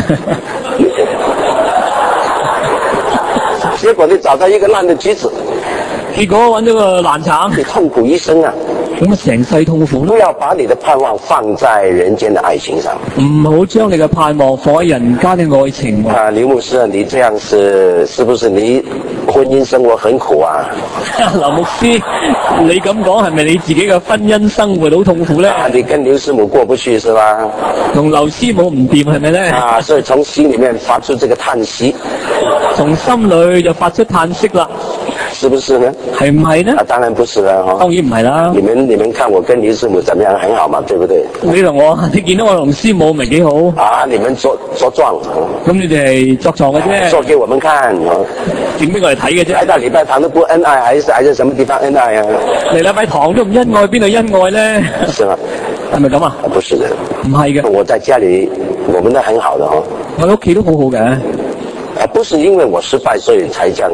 A: 結果你找到一個爛的橘子。
B: 結果揾到個爛橙，
A: 你痛苦一生啊！
B: 咁啊成世痛苦咯。
A: 不要把你的盼望放在人間的愛情上。
B: 唔好將你嘅盼望放喺人間嘅愛情。
A: 啊，劉牧師，你這樣是是不是你婚姻生活很苦啊？
B: 劉牧師，你咁講係咪你自己嘅婚姻生活好痛苦咧？
A: 啊，你跟劉師母過不去是吧？
B: 同劉師母唔掂係咪咧？
A: 啊，所以從心裏面發出這個嘆息，
B: 從心裏就發出嘆息啦，
A: 是不是呢？
B: 係唔係呢？
A: 啊，當然不是啦，哈。
B: 當然唔係啦。
A: 你們你們看我跟劉師母怎麼樣，很好嘛，對不對？
B: 你同我，你見到我同師母咪幾好？
A: 啊，你們作作狀，
B: 咁你哋係作狀嘅啫，
A: 做給我們看，
B: 整俾我哋睇嘅啫。
A: 來到禮拜堂都不恩愛，還是還是什麼地方恩愛啊？
B: 嚟禮拜堂都唔恩愛，邊度恩愛咧？
A: 是嗎？
B: 係咪咁啊？
A: 不是的，
B: 唔係嘅。
A: 我在家裏，我們都很好的哈。
B: 我喺屋企都好好嘅。
A: 啊，不是因為我失敗所以才這樣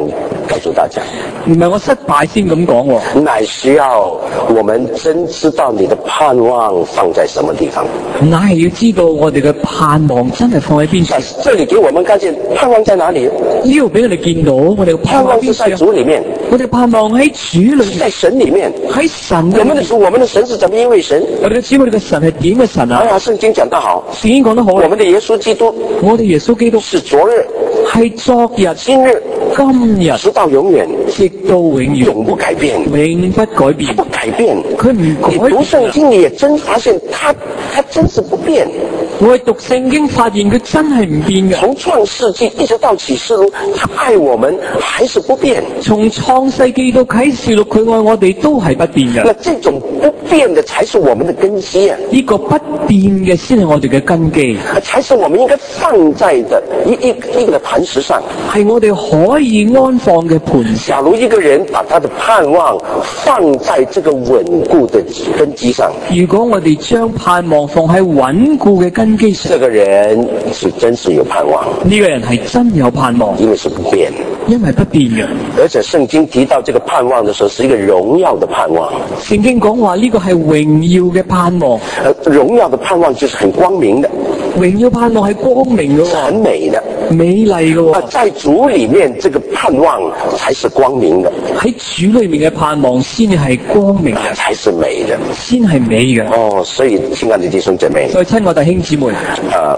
A: 告訴大家，
B: 唔係我失敗先咁講喎，
A: 乃需要我們真知道你的盼望放在什麼地方。
B: 乃係要知道我哋嘅盼望真係放喺邊處。
A: 這裏給我們看見盼望在哪裏？
B: 呢度俾我哋見到我哋嘅盼
A: 盼望
B: 望邊處啊？
A: 是在主裏面，
B: 我哋盼望喺主裏面，
A: 在神裏面。
B: 喺神裏面。
A: 我們的主，我們的神是怎麼一位神？
B: 我哋嘅主，我哋嘅神係點嘅神啊？
A: 哎呀，聖經講得好，
B: 聖經講得好啦，
A: 我們的耶穌基督
B: 我哋耶穌基督
A: 是昨日、
B: 係昨日、
A: 今日、
B: 今日，
A: 直到永遠，
B: 直到永遠，
A: 永不改變。
B: 永不改變。
A: 不改變，
B: 佢唔
A: 你
B: 改
A: 讀聖
B: 變。
A: 經你也真發現他他真是不變。
B: 我哋讀聖經發現佢真係唔變嘅。
A: 從創世紀一直到啟示錄，他愛我們還是不變。
B: 從創世記到啟示錄，佢愛我哋都係不變嘅。
A: 那這種不變的才是我們的根基啊！
B: 呢個不變嘅先係我哋嘅根基，
A: 才是我們應該放在的一一一個的磐石上。
B: 係我哋可以安放嘅磐石。
A: 假如一個人把他的盼望放在這個穩固的根基上，
B: 如果我哋將盼望放喺穩固嘅根基上，
A: 這個人是真是有盼望，
B: 呢個人係真有盼望，
A: 因為是不變。
B: 因為不變嘅。
A: 而且聖經提到這個盼望的時候，是一個榮耀的盼望。
B: 聖經講話呢個係榮耀嘅盼望，
A: 呃，榮耀的盼望就是很光明的，
B: 榮耀盼望係光明嘅
A: 是很
B: 喎，
A: 美的。
B: 美麗嘅
A: 啊，
B: 喎。
A: 在主裏面，這個盼望才是光明的，
B: 喺主裏面嘅盼望先係光明嘅，
A: 才是美的。
B: 先係美嘅。
A: 哦，所以親愛的弟兄姐妹，
B: 所以親愛弟兄姊妹，
A: 啊，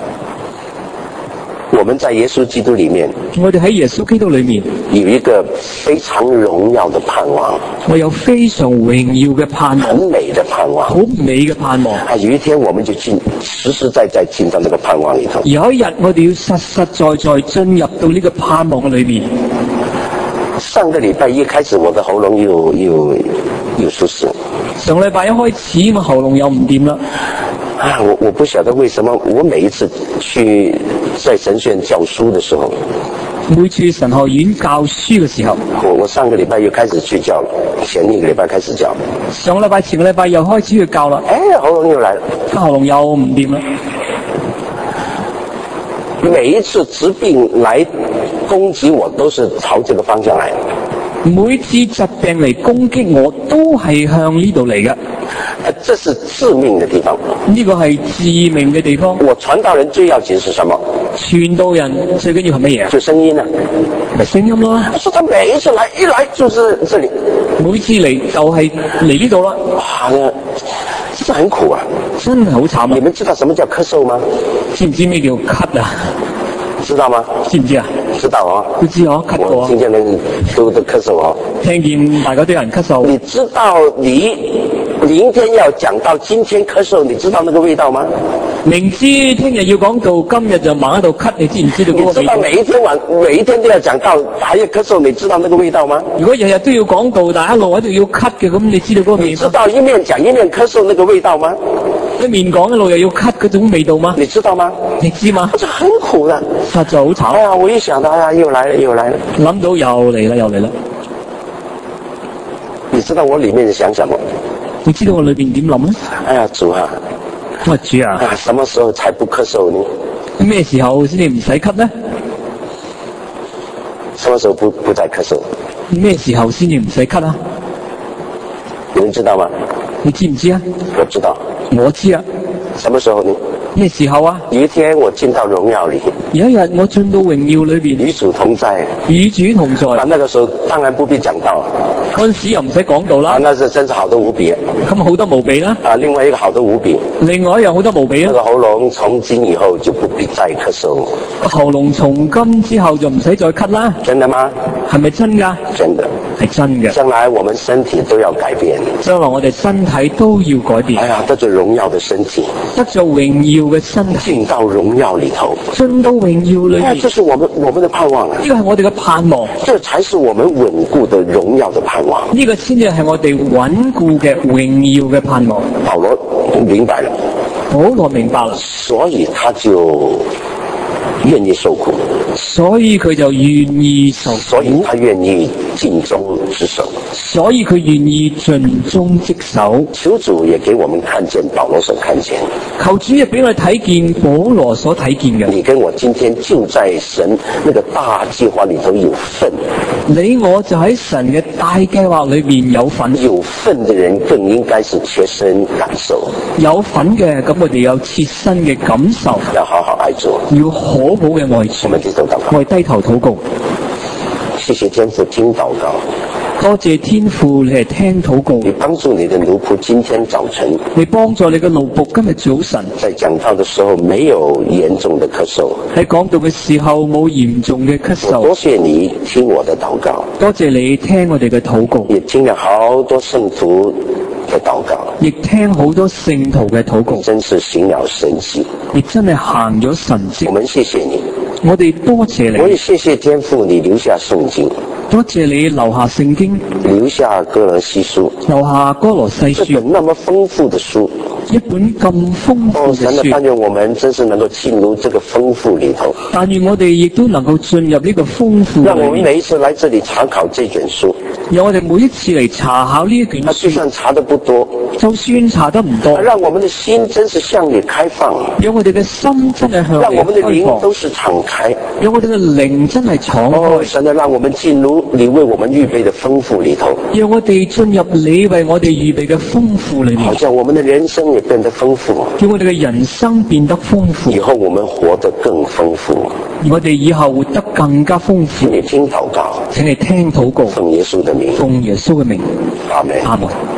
A: 我們在耶穌基督裏面
B: 我哋喺耶穌基督裏面，
A: 有一個非常榮耀的盼望，
B: 我有非常榮耀嘅盼望，
A: 很美的盼望。
B: 好美嘅盼望。
A: 啊，有一天我們就進，實實在在進到那個盼望裏頭。
B: 有一日我哋要實實在在進入到呢個盼望嘅裏面。
A: 上個禮拜一開始，我的喉嚨又又又出事。
B: 上禮拜一開始，我喉嚨又唔掂啦。
A: 啊，我我不曉得為什麼，我每一次去在神學院教書的時候，
B: 每次神學院教書嘅時候，
A: 我我上個禮拜又開始去教了，前一個禮拜開始教，
B: 上個禮拜前個禮拜又開始去教啦，
A: 哎，喉嚨又來了。
B: 喉嚨又唔掂啦。
A: 每一次疾病來攻擊我，都是朝這個方向來。
B: 每次疾病嚟攻擊我，都係向呢度嚟嘅。
A: 呃，這是致命的地方。
B: 呢個係致命嘅地方。
A: 我傳道人最要緊是什麼？
B: 傳道人最緊要係乜嘢啊？
A: 就聲音啊。
B: 咪聲音咯。
A: 說他每一次來，一來就是這裡，
B: 每次嚟就係嚟呢度啦。
A: 哇，那真係很苦啊！
B: 真係好慘啊！
A: 你們知道什麼叫咳嗽嗎？
B: 知唔知咩叫咳啊？
A: 知道嗎？
B: 知唔知啊？
A: 知道啊。
B: 都知我咳過啊。
A: 我聽見人都都咳嗽啊。
B: 聽見大家都有人咳嗽。
A: 你知道你明天要講到今天咳嗽，你知道那個味道嗎？
B: 明知聽日要講到今日就猛喺度咳，你知唔知道嗰個味道？
A: 你知道每一天晚每一天都要講到還要咳嗽，你知道那個味道嗎？
B: 如果日日都要講到，但係一路喺度要咳嘅，咁你知道嗰個味道？
A: 你知道一面講一面咳嗽那個味道嗎？
B: 一面講一路又要咳嗰種味道嗎？
A: 你知道嗎？
B: 你知嗎？
A: 這很苦的，
B: 實在好慘。
A: 哎呀，我一想到，哎呀，又來了又來了，
B: 諗到又嚟啦又嚟啦。
A: 你知道我裏面想什麼？
B: 你知道我裏邊點諗咧？
A: 哎呀，主啊，
B: 我主啊，
A: 啊，什麼時候才不咳嗽呢？
B: 咩時候先至唔使咳咧？
A: 什麼時候不不再咳嗽？
B: 咩時候先至唔使咳啊？
A: 你們知道嗎？
B: 你知唔知啊？
A: 我知道。
B: 我知啊。
A: 什麼時候呢？
B: 咩時候啊？
A: 有一天我進到榮耀裏，
B: 有一日我進到榮耀裏邊，
A: 與主同在，
B: 與主同在。
A: 啊，那個時候當然不必講道，
B: 嗰陣時又唔使講道
A: 啊，
B: 啦，
A: 那是真是好得無比，
B: 咁好得無比啦。
A: 啊，另外一個好得無比，
B: 另外一樣好得無比啊！
A: 那個喉嚨從今以後就不必再咳嗽。
B: 喉嚨從今之後就唔使再咳啦，
A: 真的嗎？
B: 係咪真㗎？
A: 真的。
B: 係真嘅。
A: 將來我們身體都要改變，
B: 將來我哋身體都要改變。
A: 哎呀，得着榮耀的身體，
B: 得咗榮耀嘅身體，
A: 進到榮耀裏頭，
B: 進到榮耀裏
A: 哎呀，
B: 面。
A: 這是我們我們的盼望啊！
B: 呢個係我哋嘅盼望，
A: 這才是我們穩固的榮耀的盼望。
B: 呢個先至係我哋穩固嘅榮耀嘅盼望。
A: 保羅明白了，
B: 保羅明白啦，
A: 所以他就愿意受苦，
B: 所以佢就願意受苦，
A: 所以他願意盡忠職守，
B: 所以佢願意盡忠職守。
A: 求主也給我們看見保羅所看見，
B: 求主亦俾我哋睇見保羅所睇見嘅。
A: 你跟我今天就在神那個大計劃裏頭有份，
B: 你我就喺神嘅大計劃裏面有份。
A: 有份的人更應該是切身感受，
B: 有份嘅，咁我哋有切身嘅感受，
A: 要好好愛主，
B: 要好好嘅愛主。
A: 我們低頭禱告，
B: 我哋低頭禱告。
A: 謝謝天父聽禱告，
B: 多謝天父，你係聽禱告，
A: 你幫助你的奴僕今天早晨，
B: 你幫助你嘅奴僕今日早晨
A: 在講道的時候沒有嚴重的咳嗽，
B: 喺講道嘅時候冇嚴重嘅咳
A: 我
B: 嗽。
A: 多謝你聽我的禱告，
B: 多謝你聽我哋嘅禱告，
A: 也聽了好多聖徒的禱告，
B: 亦聽好多聖徒嘅禱告，
A: 真是行了神蹟，
B: 亦真係行咗神蹟。
A: 我們謝謝你，
B: 我哋多謝
A: 我也
B: 你，
A: 謝謝天父你留下聖經，
B: 多謝你留下聖經，
A: 留下哥羅西書，
B: 留下哥羅西書，
A: 這本那麼豐富的書，
B: 一本咁豐富
A: 哦，
B: 嘅
A: 神啊，但
B: 書。
A: 願我們真是能夠進入這個豐富裏頭，
B: 但願我哋亦都能夠進入呢個豐富
A: 讓我
B: 裏面。
A: 們每一次來這裏查考這卷書，
B: 讓我哋每一次嚟查考呢一卷
A: 那就
B: 書，
A: 算查得不多，
B: 就算查得唔多，
A: 讓我們的心真是向你開放，
B: 讓我哋嘅心真係向你
A: 讓我們的
B: 開放，
A: 靈都是敞開。
B: 讓我哋嘅靈真係敞
A: 哦，
B: 開，
A: 神啊，讓我們進入你為我們預備的豐富裏頭，
B: 讓我哋進入你為我哋預備嘅豐富裏面
A: 好，像我們的人生也變得豐富，
B: 叫我哋嘅人生變得豐富，
A: 以後我們活得更豐富。
B: 而我哋以後活得更加豐富
A: 請。你聽禱告，
B: 請你聽禱告，
A: 奉耶穌的名，
B: 奉耶穌嘅名，
A: 阿門。
B: 阿門。